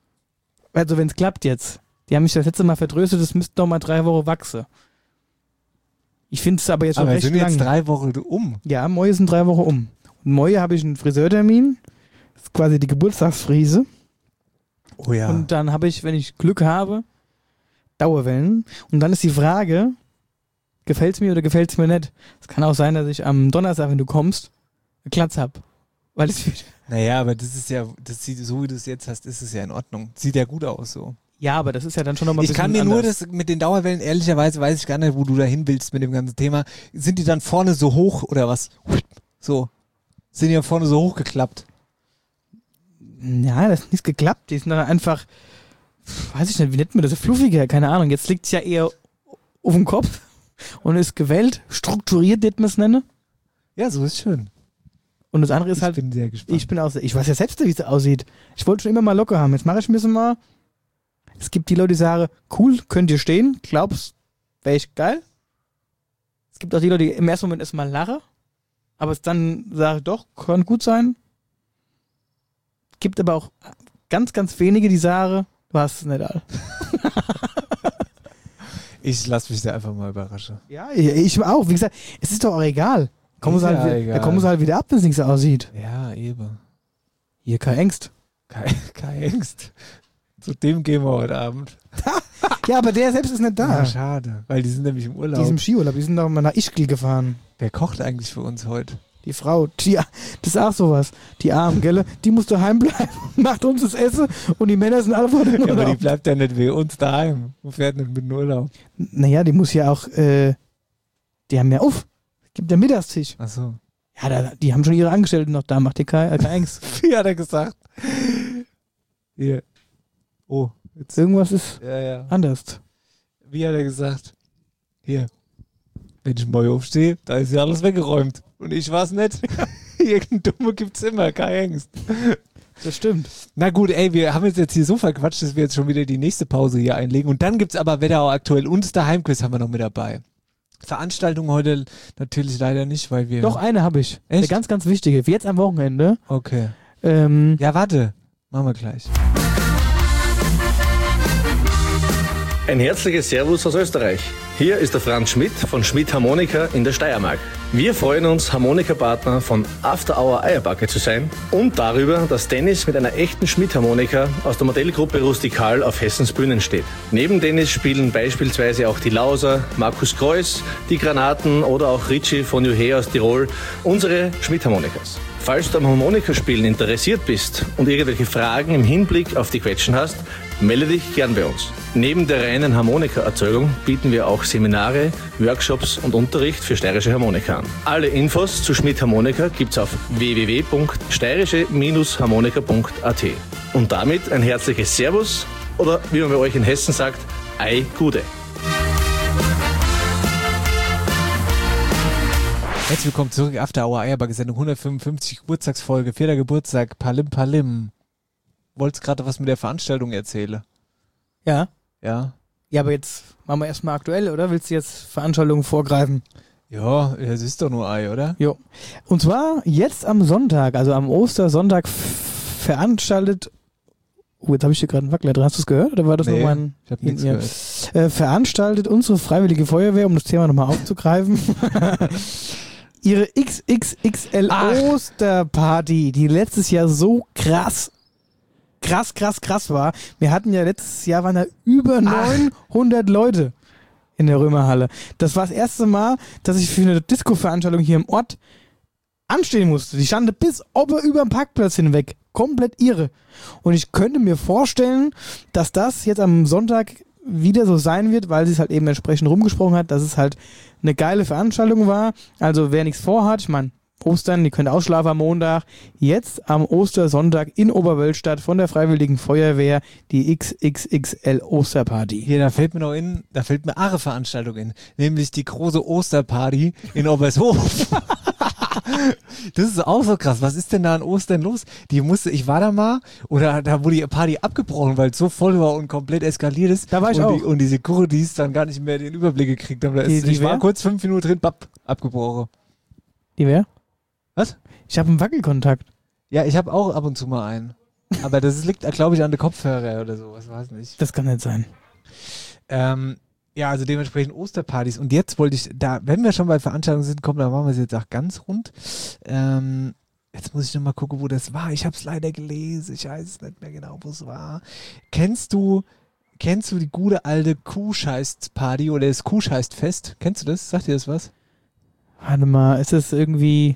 Also wenn es klappt jetzt. Die haben mich das letzte Mal vertröstet, es müssten noch mal 3 Wochen wachsen. Ich finde es aber jetzt schon Aber recht sind lang. jetzt 3 Wochen um. Ja, Moje sind 3 Wochen um. Und Moje habe ich einen Friseurtermin. Das ist quasi die Geburtstagsfriese. Oh ja. Und dann habe ich, wenn ich Glück habe, Dauerwellen. Und dann ist die Frage, gefällt es mir oder gefällt es mir nicht? Es kann auch sein, dass ich am Donnerstag, wenn du kommst, einen Glatz habe. Weil es Naja, aber das ist ja, das sieht, so wie du es jetzt hast, ist es ja in Ordnung. Sieht ja gut aus so. Ja, aber das ist ja dann schon nochmal ein Ich bisschen kann mir anders. nur das mit den Dauerwellen, ehrlicherweise weiß ich gar nicht, wo du da hin willst mit dem ganzen Thema. Sind die dann vorne so hoch oder was? So. Sind die ja vorne so hochgeklappt? Ja, das ist nicht geklappt. Die sind dann einfach, weiß ich nicht, wie nennt man das? Fluffiger, keine Ahnung. Jetzt liegt es ja eher auf dem Kopf und ist gewellt, strukturiert, wird man es nennen. Ja, so ist schön. Und das andere ist Ich halt, bin sehr gespannt. ich weiß ja selbst, wie es aussieht. Ich wollte schon immer mal locker haben. Jetzt mache ich ein bisschen mal. Es gibt die Leute, die sagen, cool, könnt ihr stehen. Glaubst, wäre ich geil. Es gibt auch die Leute, die im ersten Moment erstmal lachen. Aber es dann sagen, doch, kann gut sein. Gibt aber auch ganz, ganz wenige, die sagen, du hast es nicht all. Ich lasse mich da einfach mal überraschen. Ja, ich auch. Wie gesagt, es ist doch auch egal. Kommen sie halt wieder ab, wenn es nicht so aussieht. Ja, eben. Hier, kein Ängst. Keine Angst. Zu dem gehen wir heute Abend. Ja, aber der selbst ist nicht da. Ja, schade. Weil die sind nämlich im Urlaub. Die sind im Skiurlaub, die sind doch mal nach Ischgl gefahren. Wer kocht eigentlich für uns heute? Die Frau, das ist auch sowas. Die Armen, gell? Die muss daheim bleiben, macht uns das Essen und die Männer sind alle vor dem Ja, aber die Urlaub. bleibt ja nicht wie uns daheim. Und fährt nicht mit dem Urlaub. Naja, die muss ja auch, die haben ja gibt ja Mittagstisch. Ach so. Ja, die haben schon ihre Angestellten noch da, macht dir keine Angst. Wie hat er gesagt? Hier. Oh. Jetzt. Irgendwas ist Ja. anders. Wie hat er gesagt? Hier. Wenn ich mal aufstehe, da ist ja alles weggeräumt. Und ich war's nicht. Irgendein Dumme gibt's immer, keine Angst. Das stimmt. Na gut, ey, wir haben jetzt hier so verquatscht, dass wir jetzt schon wieder die nächste Pause hier einlegen. Und dann gibt's aber Wetterau aktuell und das Daheimquiz haben wir noch mit dabei. Veranstaltung heute natürlich leider nicht, weil wir... Doch, eine habe ich. Echt? Eine ganz, ganz wichtige. Wie jetzt am Wochenende. Okay. Ja, Ja, warte. Machen wir gleich. Ein herzliches Servus aus Österreich. Hier ist der Franz Schmidt von Schmidt Harmonika in der Steiermark. Wir freuen uns, Harmonikapartner von After Hour Eierbacke zu sein und darüber, dass Dennis mit einer echten Schmidt-Harmonika aus der Modellgruppe Rustikal auf Hessens Bühnen steht. Neben Dennis spielen beispielsweise auch die Lauser, Markus Kreuß, die Granaten oder auch Ritchie von Juhe aus Tirol unsere Schmidt-Harmonikas. Falls du am Harmonikaspielen interessiert bist und irgendwelche Fragen im Hinblick auf die Quetschen hast, melde dich gern bei uns. Neben der reinen Harmonikaerzeugung bieten wir auch Seminare, Workshops und Unterricht für steirische Harmonika an. Alle Infos zu Schmidt Harmonika gibt's auf www.steirische-harmonika.at. Und damit ein herzliches Servus oder wie man bei euch in Hessen sagt, Ei Gude. Herzlich willkommen zurück, After Hour Eierbacke, Sendung 155, Geburtstagsfolge, 4. Geburtstag, Palim Palim. Wolltest gerade was mit der Veranstaltung erzählen? Ja. Ja. Ja, aber jetzt machen wir erstmal aktuell, oder? Willst du jetzt Veranstaltungen vorgreifen? Ja, es ist doch nur Ei, oder? Jo. Und zwar jetzt am Sonntag, also am Ostersonntag veranstaltet. Oh, jetzt habe ich hier gerade einen Wackler drin. Hast du es gehört? Oder war das nochmal ein. Ich habe nichts gehört. Veranstaltet unsere Freiwillige Feuerwehr, um das Thema nochmal aufzugreifen. Ihre XXXL Osterparty, die letztes Jahr so krass war. Wir hatten ja letztes Jahr waren da über 900 Leute in der Römerhalle. Das war das erste Mal, dass ich für eine Disco-Veranstaltung hier im Ort anstehen musste. Die standen bis über den Parkplatz hinweg. Komplett irre. Und ich könnte mir vorstellen, dass das jetzt am Sonntag wieder so sein wird, weil sie es halt eben entsprechend rumgesprochen hat, dass es halt eine geile Veranstaltung war. Also wer nichts vorhat, ich meine, Ostern, die könnt ausschlafen am Montag. Jetzt am Ostersonntag in Oberwölstadt von der Freiwilligen Feuerwehr die XXXL Osterparty. Hier, da fällt mir eine Veranstaltung in, nämlich die große Osterparty in Obershof. Das ist auch so krass. Was ist denn da an Ostern los? Ich war da mal, oder da wurde die Party abgebrochen, weil es so voll war und komplett eskaliert ist. Da war ich auch. Und diese Securities dann gar nicht mehr den Überblick gekriegt haben. Ich war kurz 5 Minuten drin, abgebrochen. Die wer? Was? Ich habe einen Wackelkontakt. Ja, ich habe auch ab und zu mal einen. Aber das liegt, glaube ich, an den Kopfhörer oder so, was weiß nicht. Das kann nicht sein. Ja, also dementsprechend Osterpartys. Und jetzt wollte ich, wenn wir schon bei Veranstaltungen sind, dann machen wir es jetzt auch ganz rund. Jetzt muss ich nochmal gucken, wo das war. Ich habe es leider gelesen. Ich weiß es nicht mehr genau, wo es war. Kennst du die gute alte Kuhscheiß-Party oder das Kuhscheiß-Fest? Kennst du das? Sagt dir das was? Warte mal, ist das irgendwie...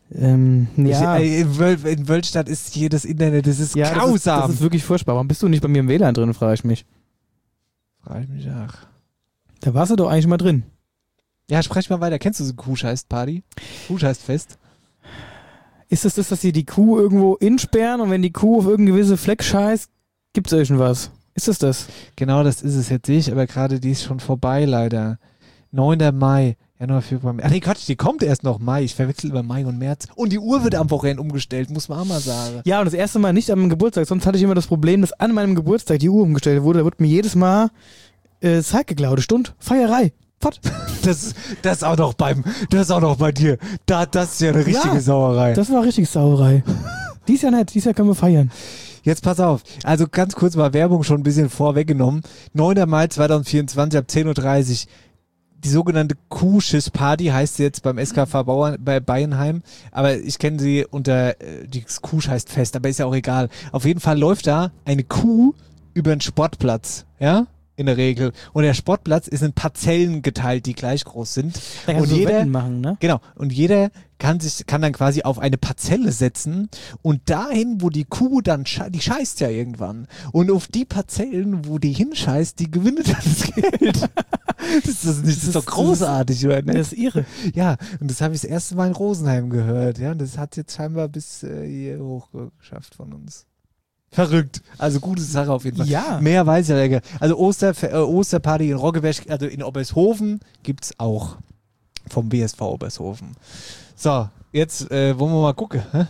ja. In Wölstadt ist hier das Internet, das ist grausam. Das ist wirklich furchtbar. Warum bist du nicht bei mir im WLAN drin, frage ich mich. Frage ich mich auch. Da warst du doch eigentlich mal drin. Ja, sprech mal weiter. Kennst du so Kuhscheiß-Party? Kuhscheiß-Fest? Ist das, dass sie die Kuh irgendwo insperren und wenn die Kuh auf irgendeine gewisse Fleck scheißt, gibt es irgendwas? Ist das? Genau, das ist es. Jetzt sehe ich aber gerade, die ist schon vorbei leider. 9. Mai. Januar, Februar, März. Ach nee, Quatsch, die kommt erst noch Mai. Ich verwechsel über Mai und März. Und die Uhr wird am Wochenende umgestellt, muss man auch mal sagen. Ja, und das erste Mal nicht an meinem Geburtstag. Sonst hatte ich immer das Problem, dass an meinem Geburtstag die Uhr umgestellt wurde. Da wird mir jedes Mal Zeit geklaut. Stunde Feierei. Fort. Das ist auch noch bei dir. Das ist ja eine richtige Sauerei. Das war richtig Sauerei. Dies Jahr nicht. Dies Jahr können wir feiern. Jetzt pass auf. Also ganz kurz mal Werbung schon ein bisschen vorweggenommen. 9. Mai 2024 ab 10.30 Uhr. Die sogenannte Kuhschiss-Party heißt sie jetzt beim SKV Bauern bei Bayernheim, aber ich kenne sie unter das Kuhscheiß-Fest, aber ist ja auch egal. Auf jeden Fall läuft da eine Kuh über einen Sportplatz, ja, in der Regel. Und der Sportplatz ist in Parzellen geteilt, die gleich groß sind. Da kannst und du jeder Wetten machen, ne? Genau. Und jeder kann dann quasi auf eine Parzelle setzen und dahin, wo die Kuh dann die scheißt ja irgendwann. Und auf die Parzellen, wo die hinscheißt, die gewinnt dann das Geld. Das ist doch großartig, oder nicht? Das ist irre. Ja, und das habe ich das erste Mal in Rosenheim gehört. Ja, und das hat jetzt scheinbar bis hier hoch geschafft von uns. Verrückt. Also gute Sache auf jeden Fall. Ja. Mehr weiß ich ja. Also Osterparty in Roggeberg, also in Obershofen gibt's auch. Vom BSV Obershofen. So, jetzt wollen wir mal gucken. Hä?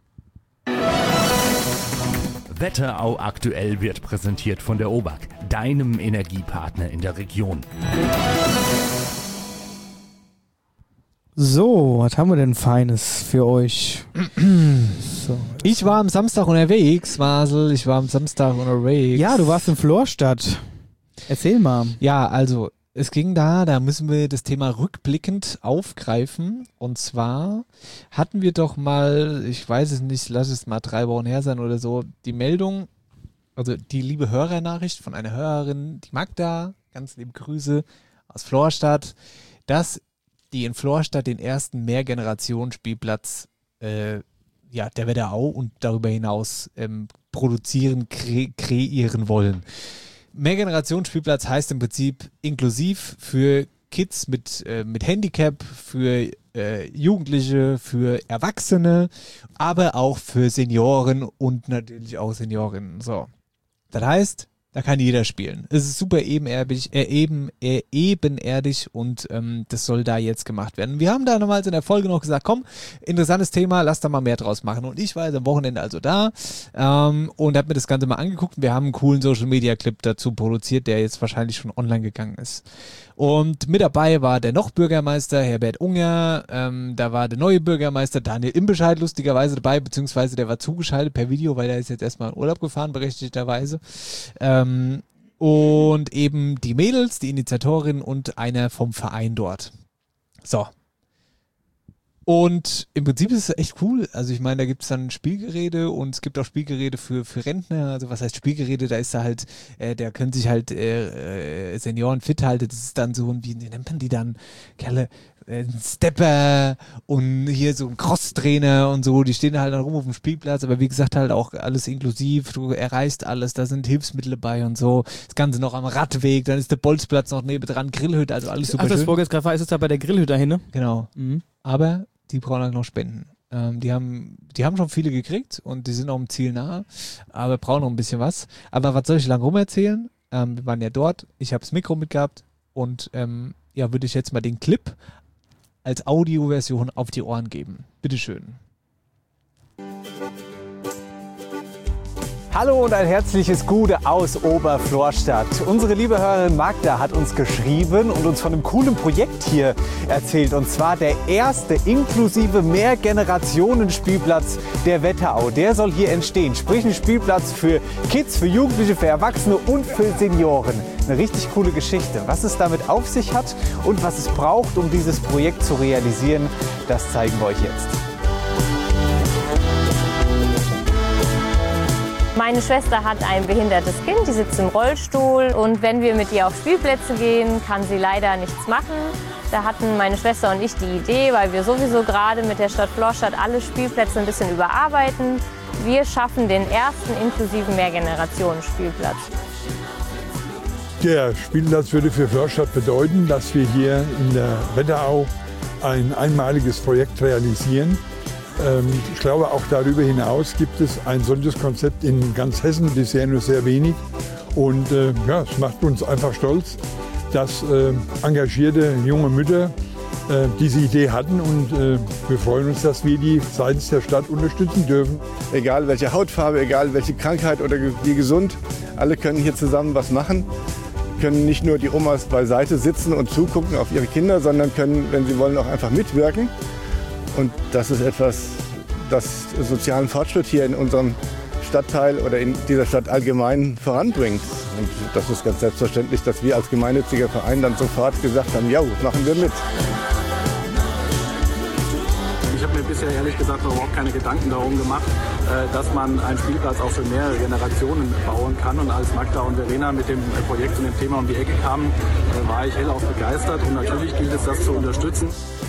Wetterau aktuell wird präsentiert von der OBAK, deinem Energiepartner in der Region. So, was haben wir denn Feines für euch? So. Ich war am Samstag unterwegs, Marcel. Ja, du warst in Florstadt. Erzähl mal. Ja, also es ging da müssen wir das Thema rückblickend aufgreifen. Und zwar hatten wir doch mal, ich weiß es nicht, lass es mal 3 Wochen her sein oder so, die Meldung, also die liebe Hörernachricht von einer Hörerin, die Magda, ganz liebe Grüße aus Florstadt, dass die in Florstadt den ersten Mehrgenerationsspielplatz der Wetterau und darüber hinaus produzieren, kreieren wollen. Mehrgenerationsspielplatz heißt im Prinzip inklusiv für Kids mit Handicap, für Jugendliche, für Erwachsene, aber auch für Senioren und natürlich auch Seniorinnen. So. Das heißt, da kann jeder spielen. Es ist super ebenerdig und das soll da jetzt gemacht werden. Wir haben da nochmals in der Folge noch gesagt, komm, interessantes Thema, lass da mal mehr draus machen. Und ich war jetzt am Wochenende also da und habe mir das Ganze mal angeguckt. Wir haben einen coolen Social-Media-Clip dazu produziert, der jetzt wahrscheinlich schon online gegangen ist. Und mit dabei war der noch Bürgermeister Herbert Unger, da war der neue Bürgermeister Daniel Imbescheid lustigerweise dabei, beziehungsweise der war zugeschaltet per Video, weil der ist jetzt erstmal in Urlaub gefahren, berechtigterweise. Und eben die Mädels, die Initiatorin und einer vom Verein dort. So. Und im Prinzip ist es echt cool. Also ich meine, da gibt es dann Spielgeräte und es gibt auch Spielgeräte für Rentner. Also was heißt Spielgeräte? Da ist da halt, da können sich halt Senioren fit halten. Das ist dann so, wie nennt man die dann? Kerle, ein Stepper und hier so ein Crosstrainer und so. Die stehen halt dann rum auf dem Spielplatz. Aber wie gesagt, halt auch alles inklusiv. Du erreichst alles. Da sind Hilfsmittel dabei und so. Das Ganze noch am Radweg. Dann ist der Bolzplatz noch nebendran. Grillhütte, also alles super schön. Das Vorgänger gerade war, ist es da bei der Grillhütte dahin, ne? Genau. Mhm. Aber die brauchen halt noch Spenden. Die haben schon viele gekriegt und die sind auch im Ziel nahe, aber brauchen noch ein bisschen was. Aber was soll ich lang rum erzählen? Wir waren ja dort, ich habe das Mikro mitgehabt und würde ich jetzt mal den Clip als Audioversion auf die Ohren geben. Bitteschön. Hallo und ein herzliches Gute aus Oberflorstadt. Unsere liebe Hörerin Magda hat uns geschrieben und uns von einem coolen Projekt hier erzählt. Und zwar der erste inklusive Mehrgenerationen-Spielplatz der Wetterau. Der soll hier entstehen. Sprich ein Spielplatz für Kids, für Jugendliche, für Erwachsene und für Senioren. Eine richtig coole Geschichte. Was es damit auf sich hat und was es braucht, um dieses Projekt zu realisieren, das zeigen wir euch jetzt. Meine Schwester hat ein behindertes Kind, die sitzt im Rollstuhl und wenn wir mit ihr auf Spielplätze gehen, kann sie leider nichts machen. Da hatten meine Schwester und ich die Idee, weil wir sowieso gerade mit der Stadt Florstadt alle Spielplätze ein bisschen überarbeiten. Wir schaffen den ersten inklusiven Mehrgenerationen-Spielplatz. Der Spielplatz würde für Florstadt bedeuten, dass wir hier in der Wetterau ein einmaliges Projekt realisieren. Ich glaube, auch darüber hinaus gibt es ein solches Konzept in ganz Hessen, bisher nur sehr wenig. Und ja, es macht uns einfach stolz, dass engagierte junge Mütter diese Idee hatten. Und wir freuen uns, dass wir die seitens der Stadt unterstützen dürfen. Egal welche Hautfarbe, egal welche Krankheit oder wie gesund, alle können hier zusammen was machen. Können nicht nur die Omas beiseite sitzen und zugucken auf ihre Kinder, sondern können, wenn sie wollen, auch einfach mitwirken. Und das ist etwas, das sozialen Fortschritt hier in unserem Stadtteil oder in dieser Stadt allgemein voranbringt. Und das ist ganz selbstverständlich, dass wir als gemeinnütziger Verein dann sofort gesagt haben, ja, machen wir mit. Ich habe mir bisher ehrlich gesagt noch überhaupt keine Gedanken darum gemacht, dass man einen Spielplatz auch für mehrere Generationen bauen kann. Und als Magda und Verena mit dem Projekt und dem Thema um die Ecke kamen, war ich hellauf begeistert. Und natürlich gilt es, das zu unterstützen.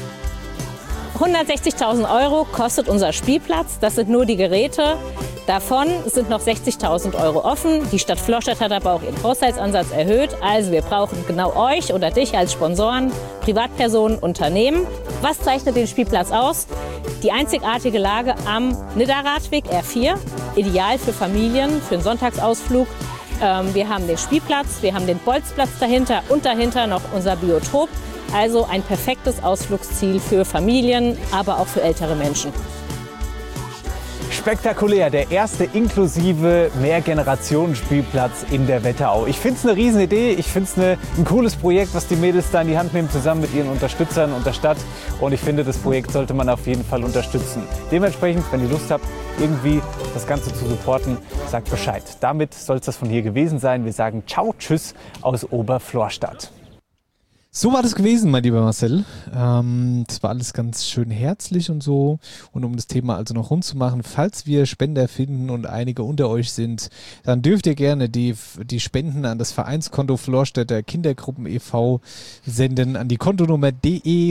160.000 € kostet unser Spielplatz, das sind nur die Geräte. Davon sind noch 60.000 € offen. Die Stadt Florstadt hat aber auch ihren Haushaltsansatz erhöht. Also wir brauchen genau euch oder dich als Sponsoren, Privatpersonen, Unternehmen. Was zeichnet den Spielplatz aus? Die einzigartige Lage am Nidderradweg R4, ideal für Familien, für einen Sonntagsausflug. Wir haben den Spielplatz, wir haben den Bolzplatz dahinter und dahinter noch unser Biotop. Also ein perfektes Ausflugsziel für Familien, aber auch für ältere Menschen. Spektakulär, der erste inklusive Mehrgenerationen-Spielplatz in der Wetterau. Ich finde es eine Riesenidee, ich finde es ein cooles Projekt, was die Mädels da in die Hand nehmen, zusammen mit ihren Unterstützern und der Stadt. Und ich finde, das Projekt sollte man auf jeden Fall unterstützen. Dementsprechend, wenn ihr Lust habt, irgendwie das Ganze zu supporten, sagt Bescheid. Damit soll es das von hier gewesen sein. Wir sagen ciao, tschüss aus Oberflorstadt. So war das gewesen, mein lieber Marcel. Das war alles ganz schön herzlich und so. Und um das Thema also noch rund zu machen, falls wir Spender finden und einige unter euch sind, dann dürft ihr gerne die Spenden an das Vereinskonto Florstädter Kindergruppen e.V. senden an die Kontonummer DE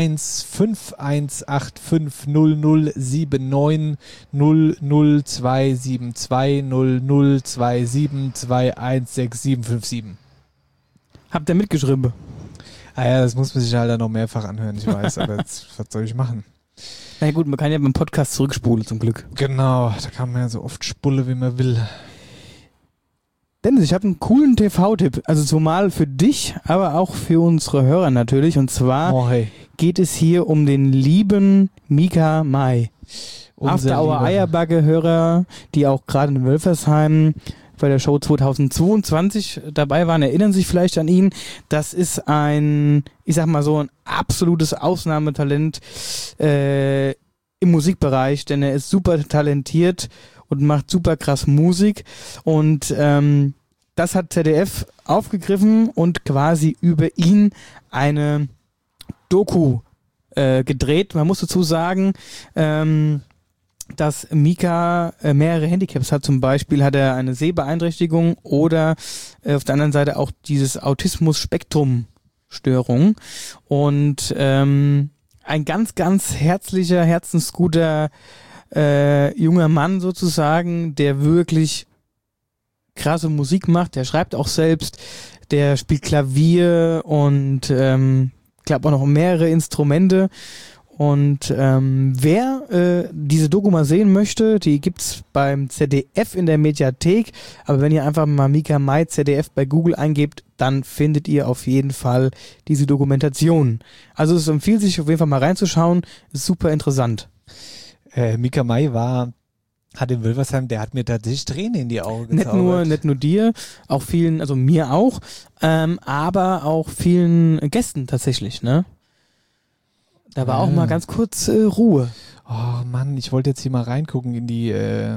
415100792002720027216757. Habt ihr mitgeschrieben? Ah ja, das muss man sich halt dann noch mehrfach anhören, ich weiß, aber jetzt, was soll ich machen? Na gut, man kann ja beim Podcast zurückspulen, zum Glück. Genau, da kann man ja so oft spulen, wie man will. Dennis, ich habe einen coolen TV-Tipp, also zumal für dich, aber auch für unsere Hörer natürlich. Und zwar geht es hier um den lieben Mika Mai. After Hour Eierbacke-Hörer, die auch gerade in Wölfersheim bei der Show 2022 dabei waren, erinnern sich vielleicht an ihn. Das ist ein, ich sag mal so, ein absolutes Ausnahmetalent im Musikbereich, denn er ist super talentiert und macht super krass Musik. Und das hat ZDF aufgegriffen und quasi über ihn eine Doku gedreht. Man muss dazu sagen, dass Mika mehrere Handicaps hat. Zum Beispiel hat er eine Sehbeeinträchtigung oder auf der anderen Seite auch dieses Autismus-Spektrum-Störung. Und ein ganz, ganz herzlicher, herzensguter junger Mann sozusagen, der wirklich krasse Musik macht. Der schreibt auch selbst, der spielt Klavier und glaube auch noch mehrere Instrumente. Und wer diese Doku mal sehen möchte, die gibt's beim ZDF in der Mediathek. Aber wenn ihr einfach mal Mika Mai ZDF bei Google eingebt, dann findet ihr auf jeden Fall diese Dokumentation. Also es empfiehlt sich auf jeden Fall mal reinzuschauen. Ist super interessant. Mika Mai war Hat in Wölversheim, der hat mir tatsächlich Tränen in die Augen gezaubert. Nicht nur dir, auch vielen, also mir auch, aber auch vielen Gästen tatsächlich, ne? Da war auch mal ganz kurz Ruhe. Oh Mann, ich wollte jetzt hier mal reingucken in die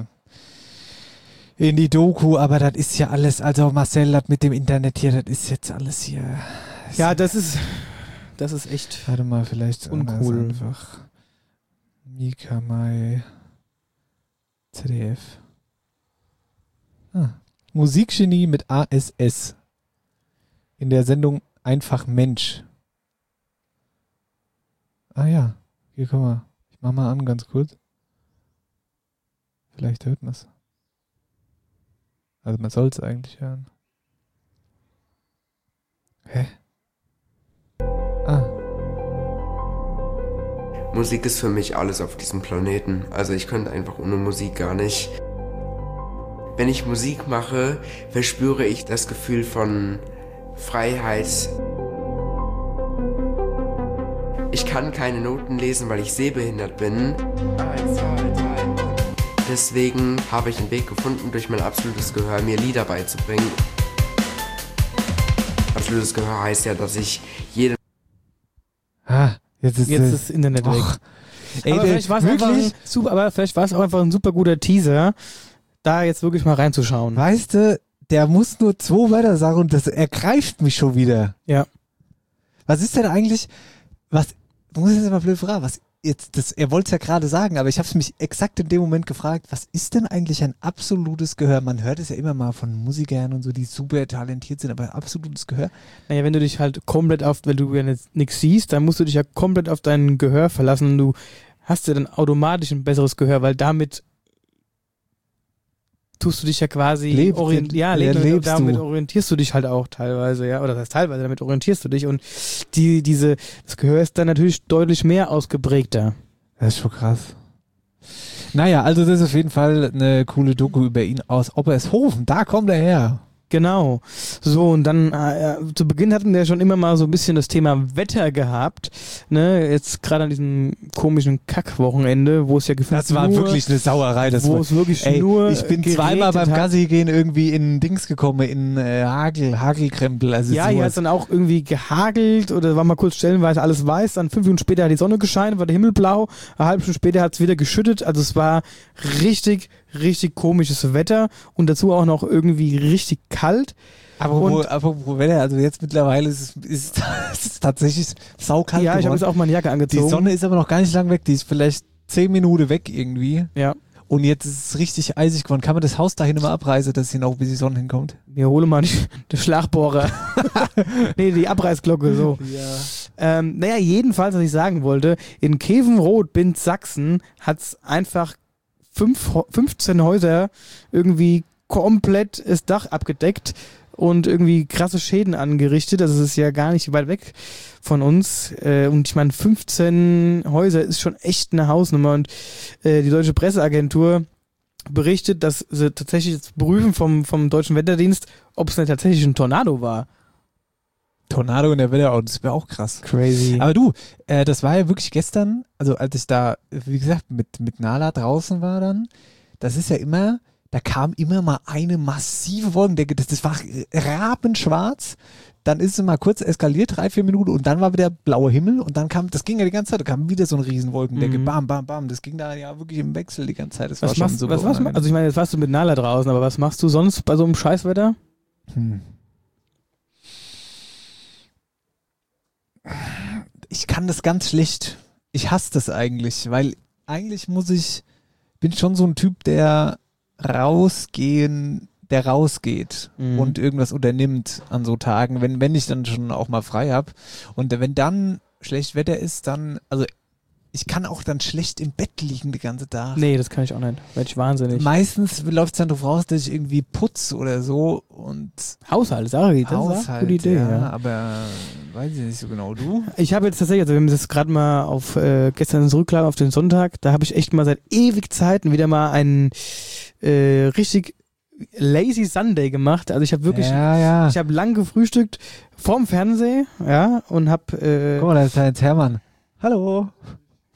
Doku, aber das ist ja alles, also Marcel, das mit dem Internet hier, das ist jetzt alles hier. Ja, das ist echt warte mal, vielleicht uncool. Einfach Mika Mai ZDF. Musikgenie mit ASS. In der Sendung Einfach Mensch. Ah ja, hier komm mal. Ich mach mal an, ganz kurz. Vielleicht hört man es. Also man soll es eigentlich hören. Hä? Musik ist für mich alles auf diesem Planeten. Also ich könnte einfach ohne Musik gar nicht. Wenn ich Musik mache, verspüre ich das Gefühl von Freiheit. Ich kann keine Noten lesen, weil ich sehbehindert bin. Deswegen habe ich einen Weg gefunden, durch mein absolutes Gehör mir Lieder beizubringen. Absolutes Gehör heißt ja, dass ich jede... Jetzt ist das Internet weg. Ey, aber vielleicht war es auch einfach ein super guter Teaser, da jetzt wirklich mal reinzuschauen. Weißt du, der muss nur 2 Wörter sagen und das ergreift mich schon wieder. Ja. Was ist denn eigentlich, du musst jetzt mal blöd fragen, er wollte es ja gerade sagen, aber ich habe es mich exakt in dem Moment gefragt, was ist denn eigentlich ein absolutes Gehör? Man hört es ja immer mal von Musikern und so, die super talentiert sind, aber absolutes Gehör? Naja, wenn du dich halt komplett weil du ja nichts siehst, dann musst du dich ja komplett auf dein Gehör verlassen und du hast ja dann automatisch ein besseres Gehör, weil damit tust du dich ja quasi damit orientierst du dich halt auch teilweise, ja, oder das heißt teilweise, damit orientierst du dich und das Gehör ist dann natürlich deutlich mehr ausgeprägter. Das ist schon krass. Naja, also das ist auf jeden Fall eine coole Doku über ihn aus Oppershofen, da kommt er her. Genau. So, und dann zu Beginn hatten wir schon immer mal so ein bisschen das Thema Wetter gehabt. Ne? Jetzt gerade an diesem komischen Kackwochenende, wo es ja gefühlt das war wirklich eine Sauerei. Ich bin zweimal beim Gassi gehen irgendwie in Dings gekommen, in Hagelkrempel. Also ja, hier hat es dann auch irgendwie gehagelt oder war mal kurz stellenweise alles weiß. Dann 5 Minuten später hat die Sonne gescheint, war der Himmel blau. Eine halbe Stunde später hat es wieder geschüttet. Also es war richtig komisches Wetter und dazu auch noch irgendwie richtig kalt. Apropos Wetter, also jetzt mittlerweile ist es tatsächlich saukalt geworden. Ich habe jetzt auch meine Jacke angezogen. Die Sonne ist aber noch gar nicht lang weg, die ist vielleicht 10 Minuten weg irgendwie. Ja. Und jetzt ist es richtig eisig geworden. Kann man das Haus dahin immer abreißen, dass hier noch bis die Sonne hinkommt? Wir holen mal den Schlagbohrer. Nee, die Abreißglocke, so. Ja. Naja, jedenfalls, was ich sagen wollte, in Kevenroth, Bind Sachsen, hat es einfach 15 Häuser irgendwie komplett das Dach abgedeckt und irgendwie krasse Schäden angerichtet. Also es ist ja gar nicht weit weg von uns. Und ich meine, 15 Häuser ist schon echt eine Hausnummer. Und die Deutsche Presseagentur berichtet, dass sie tatsächlich jetzt prüfen vom Deutschen Wetterdienst, ob es denn tatsächlich ein Tornado war. Tornado in der Wetterau, das wäre auch krass. Crazy. Aber du, das war ja wirklich gestern, also als ich da, wie gesagt, mit Nala draußen war dann, das ist ja immer, da kam immer mal eine massive Wolkendecke, das war rabenschwarz, dann ist es mal kurz eskaliert, 3-4 Minuten und dann war wieder blauer Himmel und dann das ging ja die ganze Zeit, da kam wieder so eine riesen Wolkendecke, bam, bam, bam, das ging da ja wirklich im Wechsel die ganze Zeit, das war schon so. Also ich meine, jetzt warst du mit Nala draußen, aber was machst du sonst bei so einem Scheißwetter? Ich kann das ganz schlecht. Ich hasse das eigentlich, weil eigentlich bin schon so ein Typ, der rausgeht und irgendwas unternimmt an so Tagen, wenn ich dann schon auch mal frei habe. Und wenn dann schlecht Wetter ist, dann, also ich kann auch dann schlecht im Bett liegen den ganzen Tag. Nee, das kann ich auch nicht. Werde ich wahnsinnig. Meistens läuft es dann drauf raus, dass ich irgendwie putze oder so und Haushalt, das ist eine gute Idee. Ja. Aber weiß ich nicht so genau. Du? Ich habe jetzt tatsächlich, also wir haben das gerade mal auf gestern zurückgeladen auf den Sonntag, da habe ich echt mal seit ewig Zeiten wieder mal einen richtig Lazy Sunday gemacht. Also ich habe wirklich, ich habe lang gefrühstückt vorm Fernseher, ja, und habe guck mal, da ist ja jetzt Hermann. Hallo.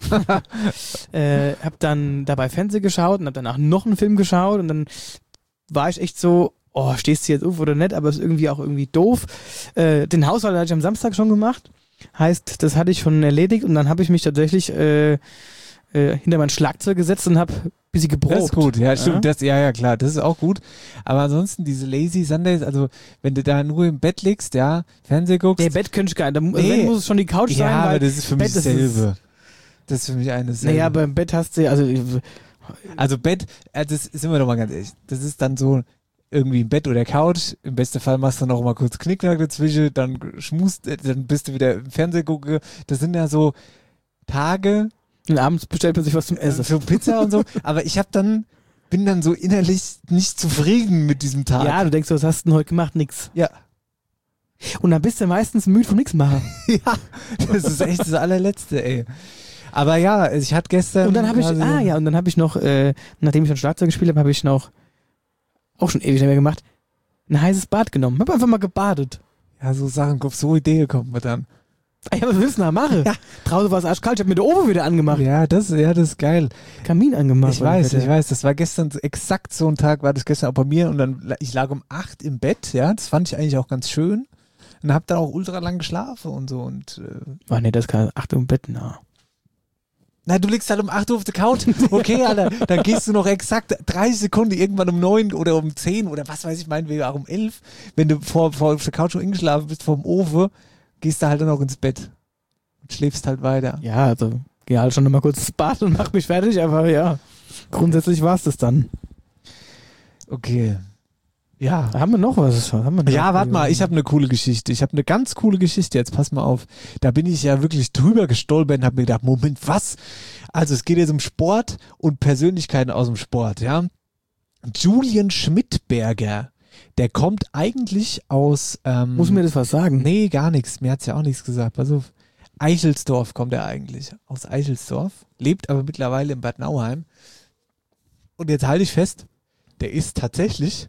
Hab dann dabei Fernsehen geschaut und hab danach noch einen Film geschaut und dann war ich echt so, oh, stehst du jetzt auf oder nicht, aber ist irgendwie auch irgendwie doof. Den Haushalt hatte ich am Samstag schon gemacht. Heißt, das hatte ich schon erledigt und dann habe ich mich tatsächlich hinter mein Schlagzeug gesetzt und habe ein bisschen geprobt. Das ist gut, ja, stimmt. Ja, klar, das ist auch gut. Aber ansonsten diese Lazy Sundays, also wenn du da nur im Bett liegst, ja, Fernsehen guckst. Nee, Bett könnte ich gar nicht. Wenn muss es schon die Couch sein. Ja, weil aber das ist für mich Bett dasselbe. Das ist für mich eine selbe. Naja, beim Bett hast du, also Bett, das sind wir doch mal ganz ehrlich, das ist dann so irgendwie im Bett oder Couch, im besten Fall machst du noch mal kurz Knickknack dazwischen, dann schmust, dann bist du wieder im Fernsehen gucke. Das sind ja so Tage. Und abends bestellt man sich was zum Essen. Für Pizza und so. Aber bin dann so innerlich nicht zufrieden mit diesem Tag. Ja, du denkst, was hast du denn heute gemacht? Nix. Ja. Und dann bist du meistens müde vom Nix machen. Ja, das ist echt das allerletzte, ey. Aber ja, ich hatte gestern... Und dann habe ich noch, nachdem ich schon Schlagzeug gespielt habe, habe ich noch, auch schon ewig nicht mehr gemacht, ein heißes Bad genommen. Hab einfach mal gebadet. Ja, so Sachen, auf so Ideen kommen wir dann. Ja, was willst du denn da machen? Ja. Draußen war es arschkalt, ich hab mir den Ofen wieder angemacht. Ja, das ist geil. Kamin angemacht. Ich weiß, das war gestern exakt so ein Tag, war das gestern auch bei mir und dann, ich lag um 8 im Bett, ja, das fand ich eigentlich auch ganz schön und hab dann auch ultra lang geschlafen und so und... Ach nee, das kann 8 Uhr im Bett, na. Na, du liegst halt um 8 Uhr auf der Couch. Okay, Alter, dann gehst du noch exakt 30 Sekunden irgendwann um 9 oder um 10 oder was weiß ich, meinetwegen auch um 11, wenn du vor auf der Couch schon eingeschlafen bist, vor dem Ofen, gehst du halt dann auch ins Bett und schläfst halt weiter. Ja, also geh halt schon noch mal kurz ins Bad und mach mich fertig, aber ja, grundsätzlich war's das dann. Okay. Ja. Da haben wir noch was. Ja, warte mal, ich habe eine coole Geschichte. Ich habe eine ganz coole Geschichte, jetzt pass mal auf. Da bin ich ja wirklich drüber gestolpert und habe mir gedacht, Moment, was? Also es geht jetzt um Sport und Persönlichkeiten aus dem Sport, ja. Julian Schmidberger, der kommt eigentlich aus... Muss mir das was sagen? Nee, gar nichts. Mir hat's ja auch nichts gesagt. Pass auf. Eichelsdorf kommt er eigentlich. Aus Eichelsdorf. Lebt aber mittlerweile in Bad Nauheim. Und jetzt halte ich fest, der ist tatsächlich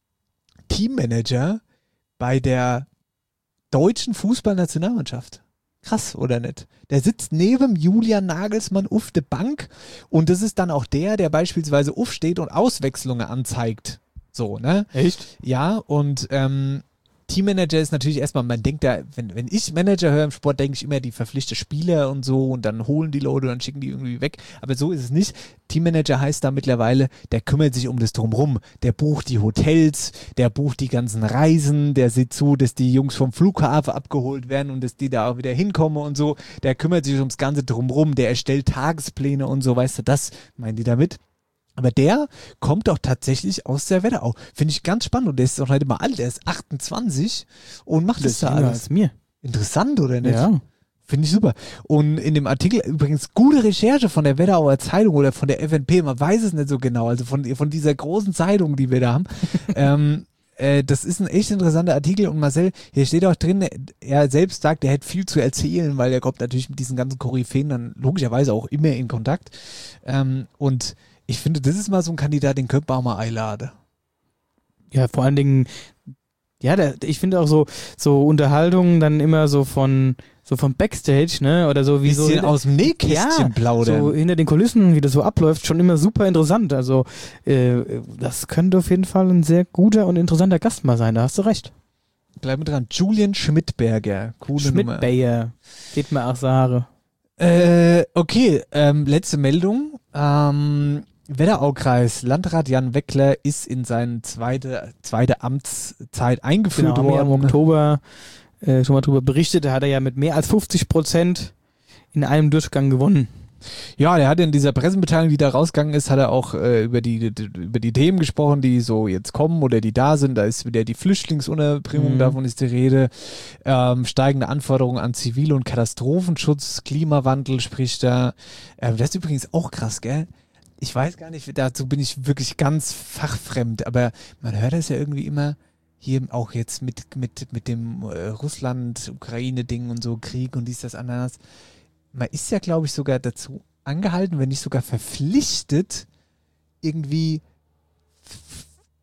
Teammanager bei der deutschen Fußballnationalmannschaft. Krass, oder nicht? Der sitzt neben Julian Nagelsmann auf der Bank und das ist dann auch der beispielsweise aufsteht und Auswechslungen anzeigt. So, ne? Echt? Ja, und Teammanager ist natürlich erstmal, man denkt da, wenn ich Manager höre im Sport, denke ich immer, die verpflichten Spieler und so und dann holen die Leute und dann schicken die irgendwie weg. Aber so ist es nicht. Teammanager heißt da mittlerweile, der kümmert sich um das Drumherum. Der bucht die Hotels, der bucht die ganzen Reisen, der sieht zu, dass die Jungs vom Flughafen abgeholt werden und dass die da auch wieder hinkommen und so. Der kümmert sich ums ganze Drumherum, der erstellt Tagespläne und so, weißt du, das meinen die damit. Aber der kommt doch tatsächlich aus der Wetterau. Finde ich ganz spannend. Und der ist doch heute mal alt. Der ist 28 und macht das da alles. Als mir. Interessant, oder nicht? Ja. Finde ich super. Und in dem Artikel übrigens gute Recherche von der Wetterauer Zeitung oder von der FNP. Man weiß es nicht so genau. Also von dieser großen Zeitung, die wir da haben. Das ist ein echt interessanter Artikel. Und Marcel, hier steht auch drin, er selbst sagt, er hätte viel zu erzählen, weil er kommt natürlich mit diesen ganzen Koryphäen dann logischerweise auch immer in Kontakt. Und ich finde, das ist mal so ein Kandidat, den könnte man auch mal einladen. Ja, vor allen Dingen, ja, ich finde auch so Unterhaltungen dann immer so vom Backstage, ne, oder so wie so aus dem Nähkästchen plaudern. So hinter den Kulissen, wie das so abläuft, schon immer super interessant. Also das könnte auf jeden Fall ein sehr guter und interessanter Gast mal sein, da hast du recht. Bleib mit dran, Julian Schmidberger, coole Nummer. Schmidberger, geht mir auch Sache. Okay, letzte Meldung. Wetteraukreis, Landrat Jan Weckler ist in seine zweite Amtszeit eingeführt worden. Haben wir im Oktober schon mal drüber berichtet, da hat er ja mit mehr als 50% in einem Durchgang gewonnen. Ja, der hat in dieser Pressemitteilung, die da rausgegangen ist, hat er auch über die Themen gesprochen, die so jetzt kommen oder die da sind. Da ist wieder die Flüchtlingsunterbringung, davon ist die Rede. Steigende Anforderungen an Zivil- und Katastrophenschutz, Klimawandel spricht da. Das ist übrigens auch krass, gell? Ich weiß gar nicht, dazu bin ich wirklich ganz fachfremd, aber man hört das ja irgendwie immer hier auch jetzt mit dem Russland-Ukraine-Ding und so, Krieg und dies, das, anderes. Man ist ja, glaube ich, sogar dazu angehalten, wenn nicht sogar verpflichtet, irgendwie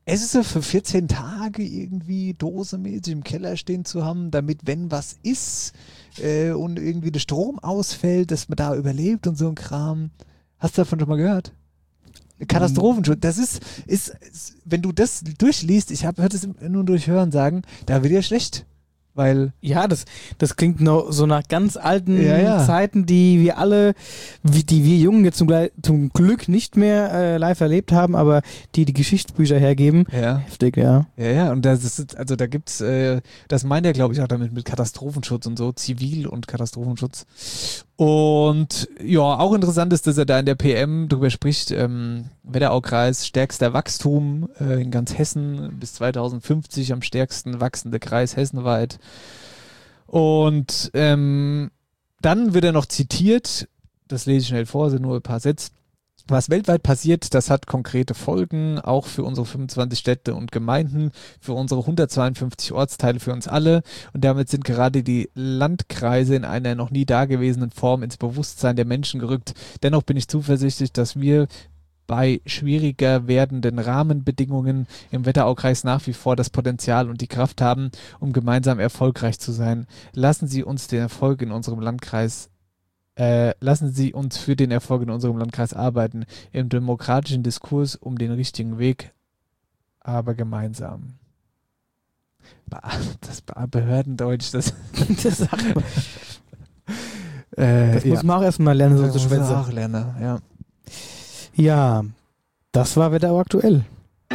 Es ist so für 14 Tage irgendwie dosemäßig im Keller stehen zu haben, damit, wenn was ist und irgendwie der Strom ausfällt, dass man da überlebt und so ein Kram. Hast du davon schon mal gehört? Katastrophenschutz. Das ist, wenn du das durchliest, ich hört es nur durch Hören sagen, da wird dir schlecht. Weil ja, das klingt noch so nach ganz alten Zeiten, die wir Jungen jetzt zum Glück nicht mehr live erlebt haben, aber die Geschichtsbücher hergeben. Ja. Heftig, ja. Ja, und da gibt's, das meint er, glaube ich, auch damit mit Katastrophenschutz und so, Zivil- und Katastrophenschutz. Und ja, auch interessant ist, dass er da in der PM drüber spricht, Wetteraukreis, stärkster Wachstum in ganz Hessen, bis 2050 am stärksten wachsende Kreis hessenweit. Und dann wird er noch zitiert, das lese ich schnell vor, sind nur ein paar Sätze. Was weltweit passiert, das hat konkrete Folgen, auch für unsere 25 Städte und Gemeinden, für unsere 152 Ortsteile, für uns alle. Und damit sind gerade die Landkreise in einer noch nie dagewesenen Form ins Bewusstsein der Menschen gerückt. Dennoch bin ich zuversichtlich, dass wir bei schwieriger werdenden Rahmenbedingungen im Wetteraukreis nach wie vor das Potenzial und die Kraft haben, um gemeinsam erfolgreich zu sein. Lassen Sie uns den Erfolg in unserem Landkreis lassen Sie uns für den Erfolg in unserem Landkreis arbeiten, im demokratischen Diskurs um den richtigen Weg, aber gemeinsam. Das Behördendeutsch, das sagt man. Das muss man auch erstmal lernen, so zu schwätzen. Das muss man auch lernen, ja. Ja, das war Wetterau aktuell.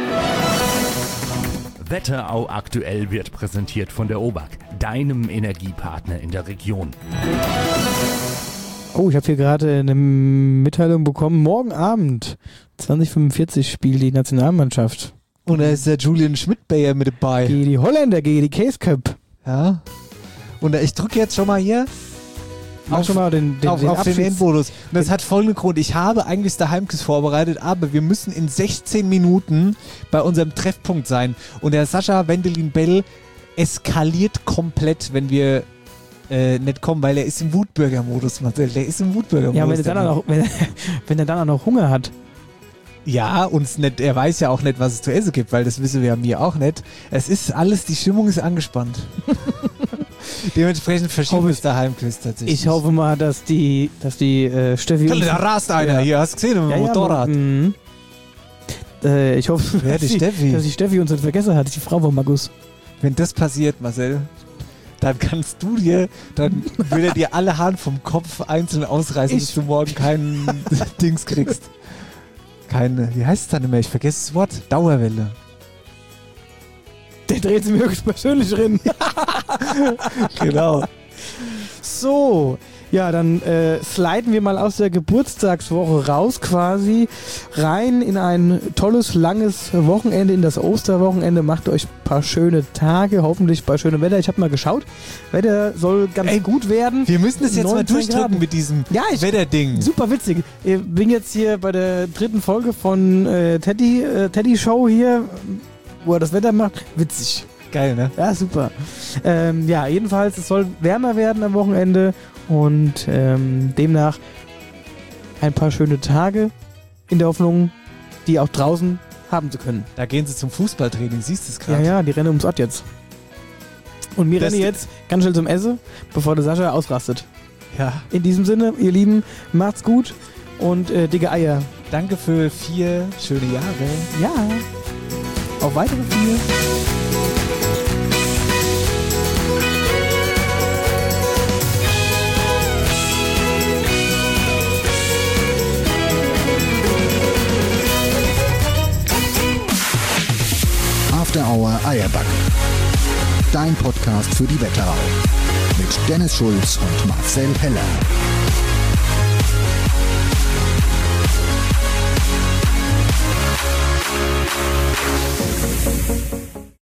Wetterau aktuell wird präsentiert von der OBAK, deinem Energiepartner in der Region. Oh, ich habe hier gerade eine Mitteilung bekommen. Morgen Abend, 20:45, spielt die Nationalmannschaft. Und da ist der Julian Schmidt-Bayer mit dabei. Gegen die Holländer, gegen die Case Cup. Ja. Und ich drücke jetzt schon mal hier auf den Endmodus. Und das hat folgenden Grund. Ich habe eigentlich das Heimquiz vorbereitet, aber wir müssen in 16 Minuten bei unserem Treffpunkt sein. Und der Sascha Wendelin-Bell eskaliert komplett, wenn wir nicht kommen, weil er ist im Wutbürger-Modus, Marcel. Der ist im Wutbürger-Modus. Ja, wenn er dann auch noch Hunger hat. Ja, er weiß ja auch nicht, was es zu essen gibt, weil das wissen wir ja mir auch nicht. Es ist alles, die Stimmung ist angespannt. Dementsprechend verschieben wir es daheim tatsächlich. Ich hoffe mal, dass die Steffi... Da rast einer hier, hast du gesehen, mit dem Motorrad. Ich hoffe, dass die Steffi uns nicht vergessen hat, die Frau von Markus. Wenn das passiert, Marcel, dann dann will er dir alle Haare vom Kopf einzeln ausreißen, bis du morgen keinen Dings kriegst. Wie heißt es dann immer? Ich vergesse das Wort. Dauerwelle. Der dreht sie mir wirklich persönlich drin. Genau. So, ja, dann sliden wir mal aus der Geburtstagswoche raus quasi, rein in ein tolles, langes Wochenende, in das Osterwochenende. Macht euch ein paar schöne Tage, hoffentlich bei schönem Wetter. Ich habe mal geschaut, Wetter soll ganz gut werden. Wir müssen das jetzt mal durchdrücken mit diesem Wetterding. Super witzig. Ich bin jetzt hier bei der 3. Folge von Teddy Show hier, wo er das Wetter macht. Witzig. Geil, ne? Ja, super. Ja, jedenfalls, es soll wärmer werden am Wochenende und demnach ein paar schöne Tage in der Hoffnung, die auch draußen haben zu können. Da gehen sie zum Fußballtraining, siehst du es gerade? Ja, die rennen ums Ort jetzt. Und wir rennen jetzt ganz schnell zum Essen, bevor der Sascha ausrastet. Ja. In diesem Sinne, ihr Lieben, macht's gut und dicke Eier. Danke für 4 schöne Jahre. Ja. Auf weitere 4. After Hour Eierback. Dein Podcast für die Wetterau. Mit Dennis Schulz und Marcel Heller.